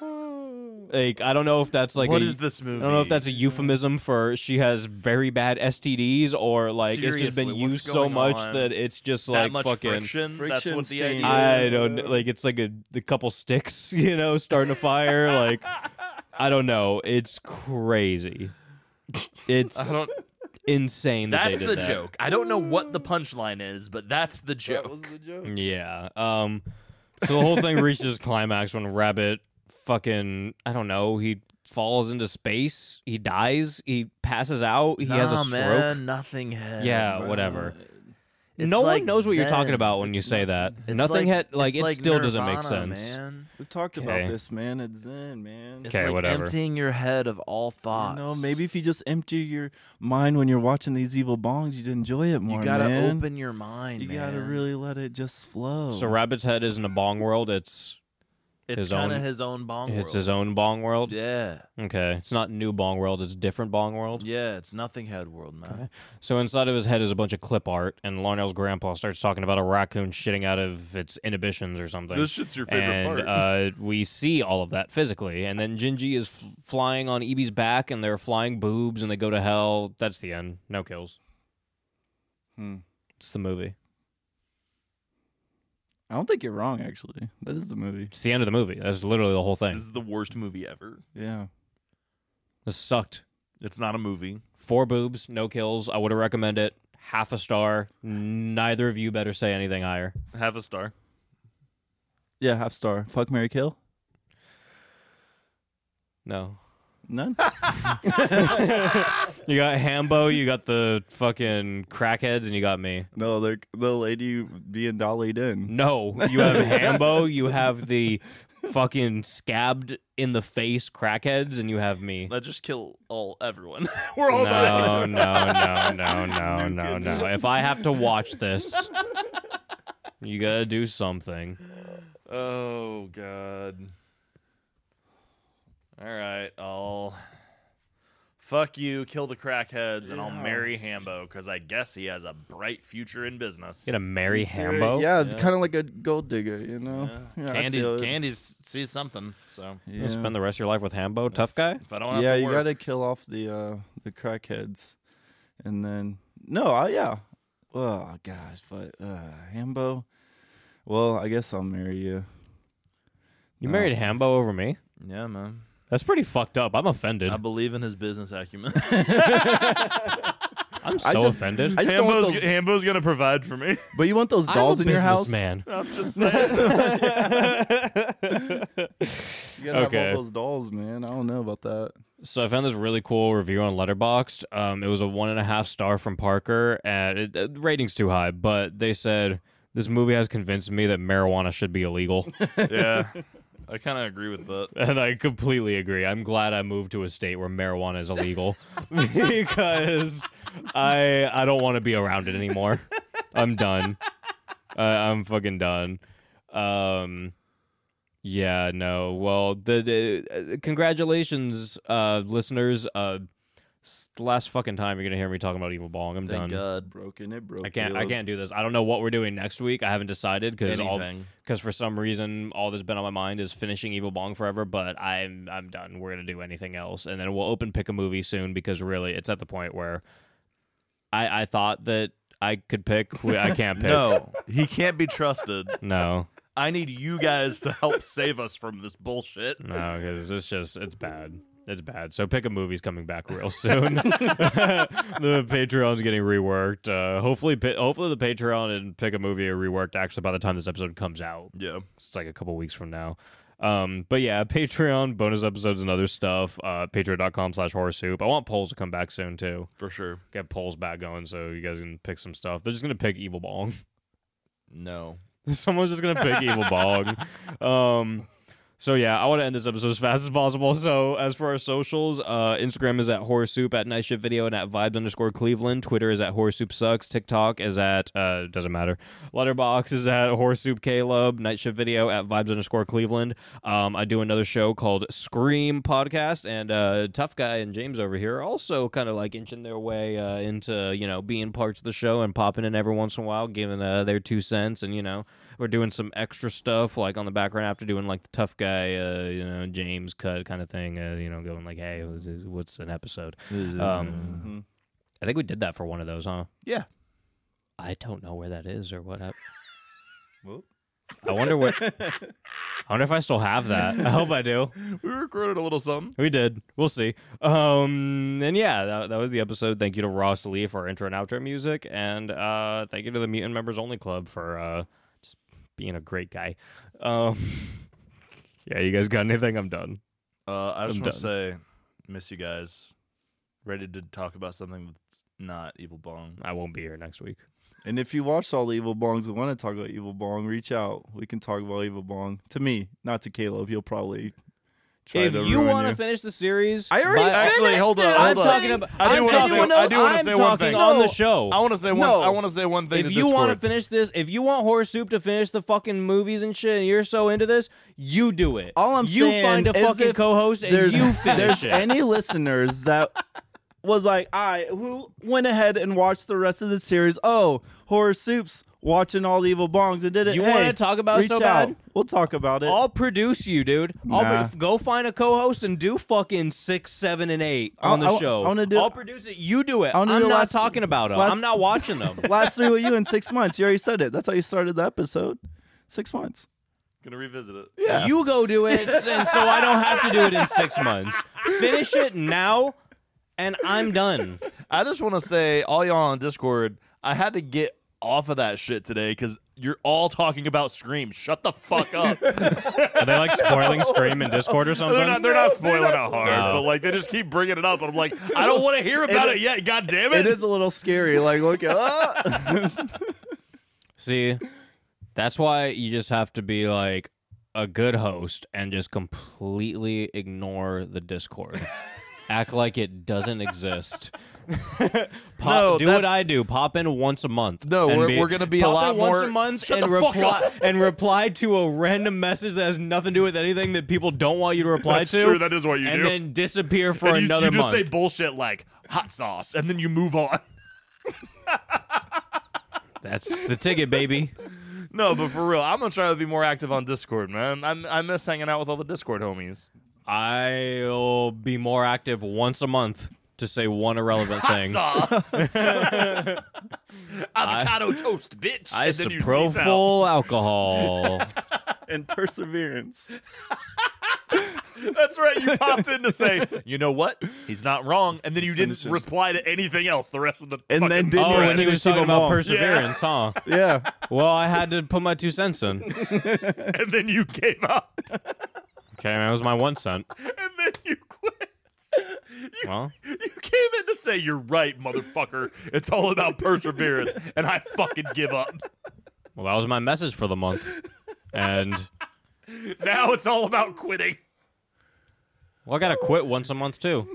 Like, I don't know if that's like What a, is this movie? I don't know if that's a euphemism for she has very bad S T Ds, or like it's just been Seriously, what's used so going much on? that it's just that like much fucking. friction. That's Friction what the stain. idea I is. don't know, like it's like a the couple sticks, you know, starting a fire. Like, I don't know. It's crazy. It's I don't. insane that That's they the did that. joke. I don't know what the punchline is, but that's the That joke. was the joke. Yeah. Um. So the whole thing reaches climax when Rabbit fucking I don't know. He falls into space. He dies. He passes out. He has a stroke. nothing head. Yeah. bro. Whatever. It's no like one knows what you're talking Zen. about when you It's say not- that. It's Nothing like, had like it's it like still doesn't make Nirvana, sense. Man. We've talked Okay. about this, man. It's Zen, man. It's Okay, like whatever. emptying your head of all You thoughts. know, maybe if you just empty your mind when you're watching these evil bongs, you'd enjoy it more. you gotta man. open your mind. You man. gotta really let it just flow. So Rabbit's head isn't a bong world. It's It's his kind of own- his own bong it's world. his own bong world. Yeah, Okay. It's not new bong world. It's different bong world. yeah. It's nothing head world, man. Okay. So inside of his head is a bunch of clip art, and Larnell's grandpa starts talking about a raccoon shitting out of its inhibitions or something. This shit's your favorite and part. uh, we see all of that physically, and then Gingy is f- flying on Evie's back, and they're flying boobs, and they go to hell. That's the end. No kills. Hmm. It's the movie. I don't think you're wrong, actually. That is the movie. It's the end of the movie. That's literally the whole This thing. is the worst movie ever. Yeah. This sucked. It's not a movie. Four boobs, no kills. I would have recommend it. Half a star. Neither of you better say anything higher. Half a star. Yeah, half star. Fuck, Mary kill? No. None? You got Hambo, you got the fucking crackheads, and you got me. No, the the lady being dollied in. No, you have Hambo, you have the fucking scabbed in the face crackheads, and you have me. Let's just kill all everyone. We're all No, dying. no, no, no, no, no, no. If I have to watch this, You gotta do something. Oh God. All right, I'll fuck you, kill the crackheads, and I'll marry Hambo because I guess he has a bright future in business. You gonna marry Serious? Hambo? Yeah, Yeah. kind of like a gold digger, you know. Yeah. Yeah, I Candy's feel it. Candy's sees something. So You Yeah, gonna spend the rest of your life with Hambo, tough guy? if I don't have yeah to you work, gotta kill off the uh, the crackheads, and then no, I, yeah. Oh gosh, but uh, Hambo. Well, I guess I'll marry you. You No. married Hambo over me? yeah, man. That's pretty fucked up. I'm offended. I believe in his business acumen. I'm so I just- offended. I just don't want Hambo's, those. Hambo's gonna provide for me. But you want those I'm dolls a in your house? businessman. I'm just saying. You gotta Okay. have all those dolls, man. I don't know about that. So I found this really cool review on Letterboxd. Um, it was a one and a half star from Parker, and it, it, rating's too high. But they said this movie has convinced me that marijuana should be illegal, Yeah, I kind of agree with that. and I completely agree. I'm glad I moved to a state where marijuana is illegal because I I don't want to be around it anymore. I'm done. Uh, I'm fucking done. Um. Yeah, no. Well, the, the uh, congratulations, uh, listeners. Uh, it's the last fucking time you're gonna hear me talking about Evil Bong. I'm Thank done. God. Broken it, broke. I can't. I Caleb. can't do this. I don't know what we're doing next week. I haven't decided because all Anything. because for some reason all that's been on my mind is finishing Evil Bong forever. But I'm I'm done. We're gonna do anything else, and then we'll open pick a movie soon because really it's at the point where I I thought that I could pick. We- I can't pick. No, he can't be trusted. No. I need you guys to help save us from this bullshit. No, because it's just it's bad. It's bad. So pick a movie's coming back real soon. The Patreon's getting reworked. Uh, hopefully, pi- hopefully the Patreon and pick a movie are reworked actually by the time this episode comes out. Yeah. It's like a couple weeks from now. Um, but yeah, Patreon bonus episodes and other stuff. Uh, Patreon.com slash horror soup. I want polls to come back soon too. For sure. Get polls back going so you guys can pick some stuff. They're just gonna pick Evil Bong. No. Someone's just gonna pick Evil Bong. Um, so yeah, I want to end this episode as fast as possible. So as for our socials, uh, Instagram is at Horror Soup, at Night Shift Video, and at Vibes underscore Cleveland. Twitter is at Horror Soup Sucks. TikTok is at uh, doesn't matter. Letterbox is at Horror Soup Caleb. Night Shift Video at Vibes underscore Cleveland. Um, I do another show called Scream Podcast, and uh, Tough Guy and James over here are also kind of like inching their way uh, into you know being parts of the show and popping in every once in a while, giving uh, their two cents, and you know. We're doing some extra stuff like on the background after doing like the tough guy, uh, you know, James cut kind of thing. Uh, you know, going like, hey, what's, what's an episode? Um, I think we did that for one of those, huh? Yeah. I don't know where that is or what. hap- Well. I wonder what. I wonder if I still have that. I hope I do. We recorded a little something. We did. We'll see. Um, and yeah, that, that was the episode. Thank you to Ross Lee for our intro and outro music, and uh, thank you to the Mutant Members Only Club for uh, just being a great guy. Um, yeah, you guys got anything? I'm done. Uh, I just I'm want to done. say, miss you guys. Ready to talk about something that's not Evil Bong. I won't be here next week. And if you watched all the Evil Bongs and want to talk about Evil Bong, reach out. We can talk about Evil Bong. To me, not to Caleb. He'll probably try If to you ruin want to you. fix the series, I already by- Actually, finished hold it. on, I'm hold on. talking about. I do I'm wanna talking, say- I do wanna I'm say one talking thing. on the No. show. I want to say one. No. I want to say one thing. If to you want to Discord. finish this, if you want Horror Soup to finish the fucking movies and shit, and you're so into this, you do it. All I'm you saying find a is fucking if co-host and there's, you finish there's it. any listeners that was like, I who went ahead and watched the rest of the series. Oh, Horror Soup's watching all the Evil Bongs and did it. You hey, wanna talk about it reach so out. bad? We'll talk about it. I'll produce you, dude. I'll Nah. pro- go find a co-host and do fucking six, seven, and eight on the I- I- show. I wanna do- I'll produce it. You do it. I wanna I'm do not last- talking about them. last- I'm not watching them. Last three with you in six months. You already said it. That's how you started the episode. Six months. Gonna revisit it. Yeah. You go do it, and so I don't have to do it in six months. Finish it now, and I'm done. I just want to say, all y'all on Discord, I had to get off of that shit today because you're all talking about Scream. Shut the fuck up. Are they like spoiling Scream in Discord or something? They're not, they're not spoiling it hard, No. but like they just keep bringing it up, and I'm like, I don't want to hear about it, yet. God damn it! It is a little scary. Like, look at ah. See, that's why you just have to be like a good host and just completely ignore the Discord. Act like it doesn't exist. Pop, No, do what that's- I do. Pop in once a month. No, and we're- be- we're gonna be a pop lot in once more- a month Shut and the fuck reply up. and reply to a random message that has nothing to do with anything that people don't want you to reply That's to. true, that is what you and do. then disappear for And you, another you just month. say bullshit like hot sauce, and then you move on. That's the ticket, baby. No, but for real, I'm gonna try to be more active on Discord, man. I'm, I miss hanging out with all the Discord homies. I'll be more active once a month to say one irrelevant thing. Sauce. Avocado toast, bitch. and then you peace out. Isopropyl alcohol. And perseverance. That's right. You popped in to say, you know what? He's not wrong, and then you didn't Finish it. reply to anything else the rest of the. And fucking then didn't Oh, thread. and he was talking them about all. perseverance, huh? Yeah. Well, I had to put my two cents in. and then you gave up, Okay, that was my one cent. and then you quit. You, Well, you came in to say, you're right, motherfucker. It's all about perseverance, and I fucking give up. well, that was my message for the month. And Now it's all about quitting. well, I gotta quit once a month too.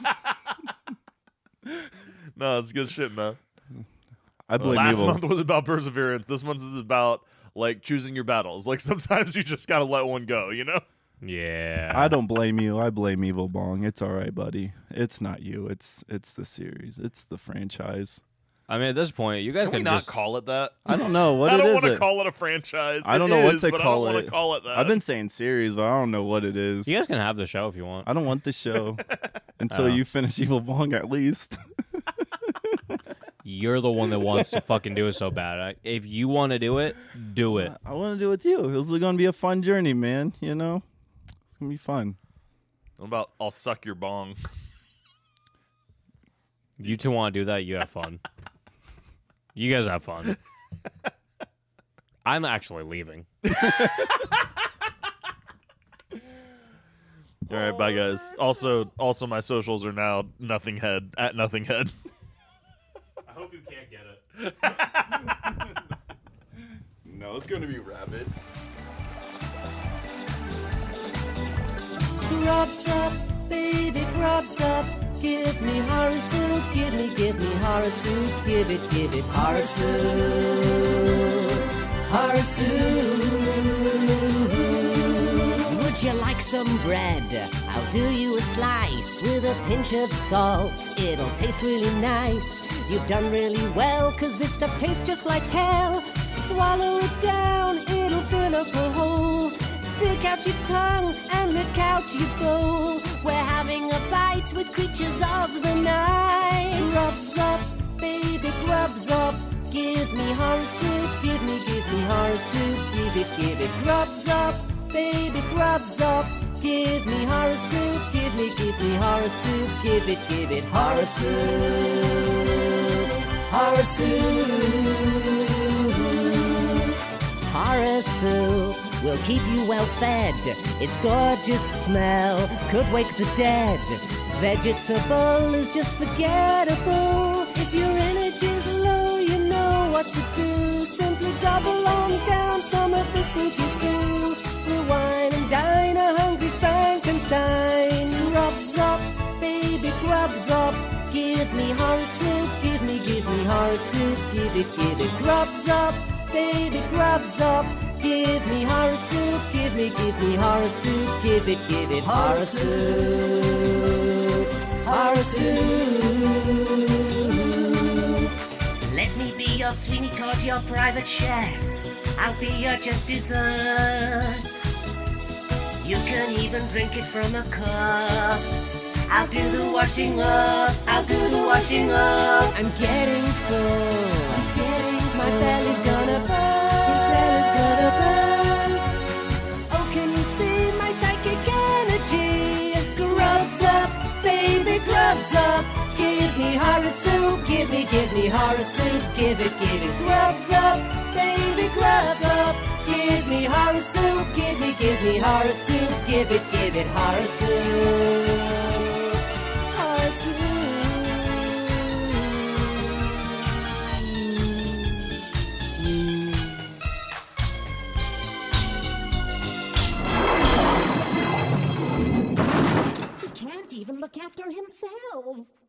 No, it's good shit, man. I blame Last evil. month was about perseverance. This month is about like choosing your battles. Like sometimes you just gotta let one go, you know? Yeah. I don't blame you. I blame Evil Bong. It's all right, buddy. It's not you. It's it's the series. It's the franchise. I mean, at this point, you guys Can can, we not just call it that? I don't know what I it don't is. want to it- call it a franchise. I don't It know what is, to but call I don't it. want to call it that. I've been saying series, but I don't know what it is. You guys can have the show if you want. I don't want the show until Oh. you finish Evil Bong at least. You're the one that wants to fucking do it so bad. I, if you want to do it, do it. I want to do it with you. This is going to be a fun journey, man. You know? It's going to be fun. What about I'll suck your bong? You two want to do that, you have fun. You guys have fun. I'm actually leaving. All right, bye guys. Also, also my socials are now nothing head at nothing head. I hope you can't get it. No, it's going to be rabbits. Grubs up, baby, grubs up. Give me horror soup, give me, give me horror soup. Give it, give it horror soup. Horror soup. Would you like some bread? I'll do you a slice with a pinch of salt. It'll taste really nice. You've done really well, cause this stuff tastes just like hell. Swallow it down, it'll fill up a hole. Stick out your tongue and lick out your bowl. We're having a bite with creatures of the night. Grubs up, baby, grubs up. Give me horror soup, give me, give me horror soup. Give it, give it, grubs up, baby, grubs up. Give me horror soup, give me, give me horror soup. Give it, give it, horror soup. Horror soup. Horror soup will keep you well fed. Its gorgeous smell could wake the dead. Vegetable is just forgettable. If your energy's low, you know what to do. Simply double on down some of the spooky stew. We'll wine and dine a hungry Frankenstein. Grubs up, baby, grubs up. Give me horror soup, give me, give me horror soup. Give it, give it, grubs up, baby, grubs up. Give me horror soup, give me, give me horror soup. Give it, give it horror soup. Horror soup. Let me be your Sweeney Todd, your private chef. I'll be your just desserts. You can even drink it from a cup. I'll do the washing up. I'll do the washing up. I'm getting full. He's getting full. My belly's gonna burst. His belly's gonna burst. Oh, can you see my psychic energy? Grubs up, baby, grubs up. Give me horror soup. Give me, give me horror soup. Give it, give it. Grubs up, baby, grubs up. Give me horror soup. Give me, give me horror soup. Give it, give it horror soup. Horror soup. can't even look after himself.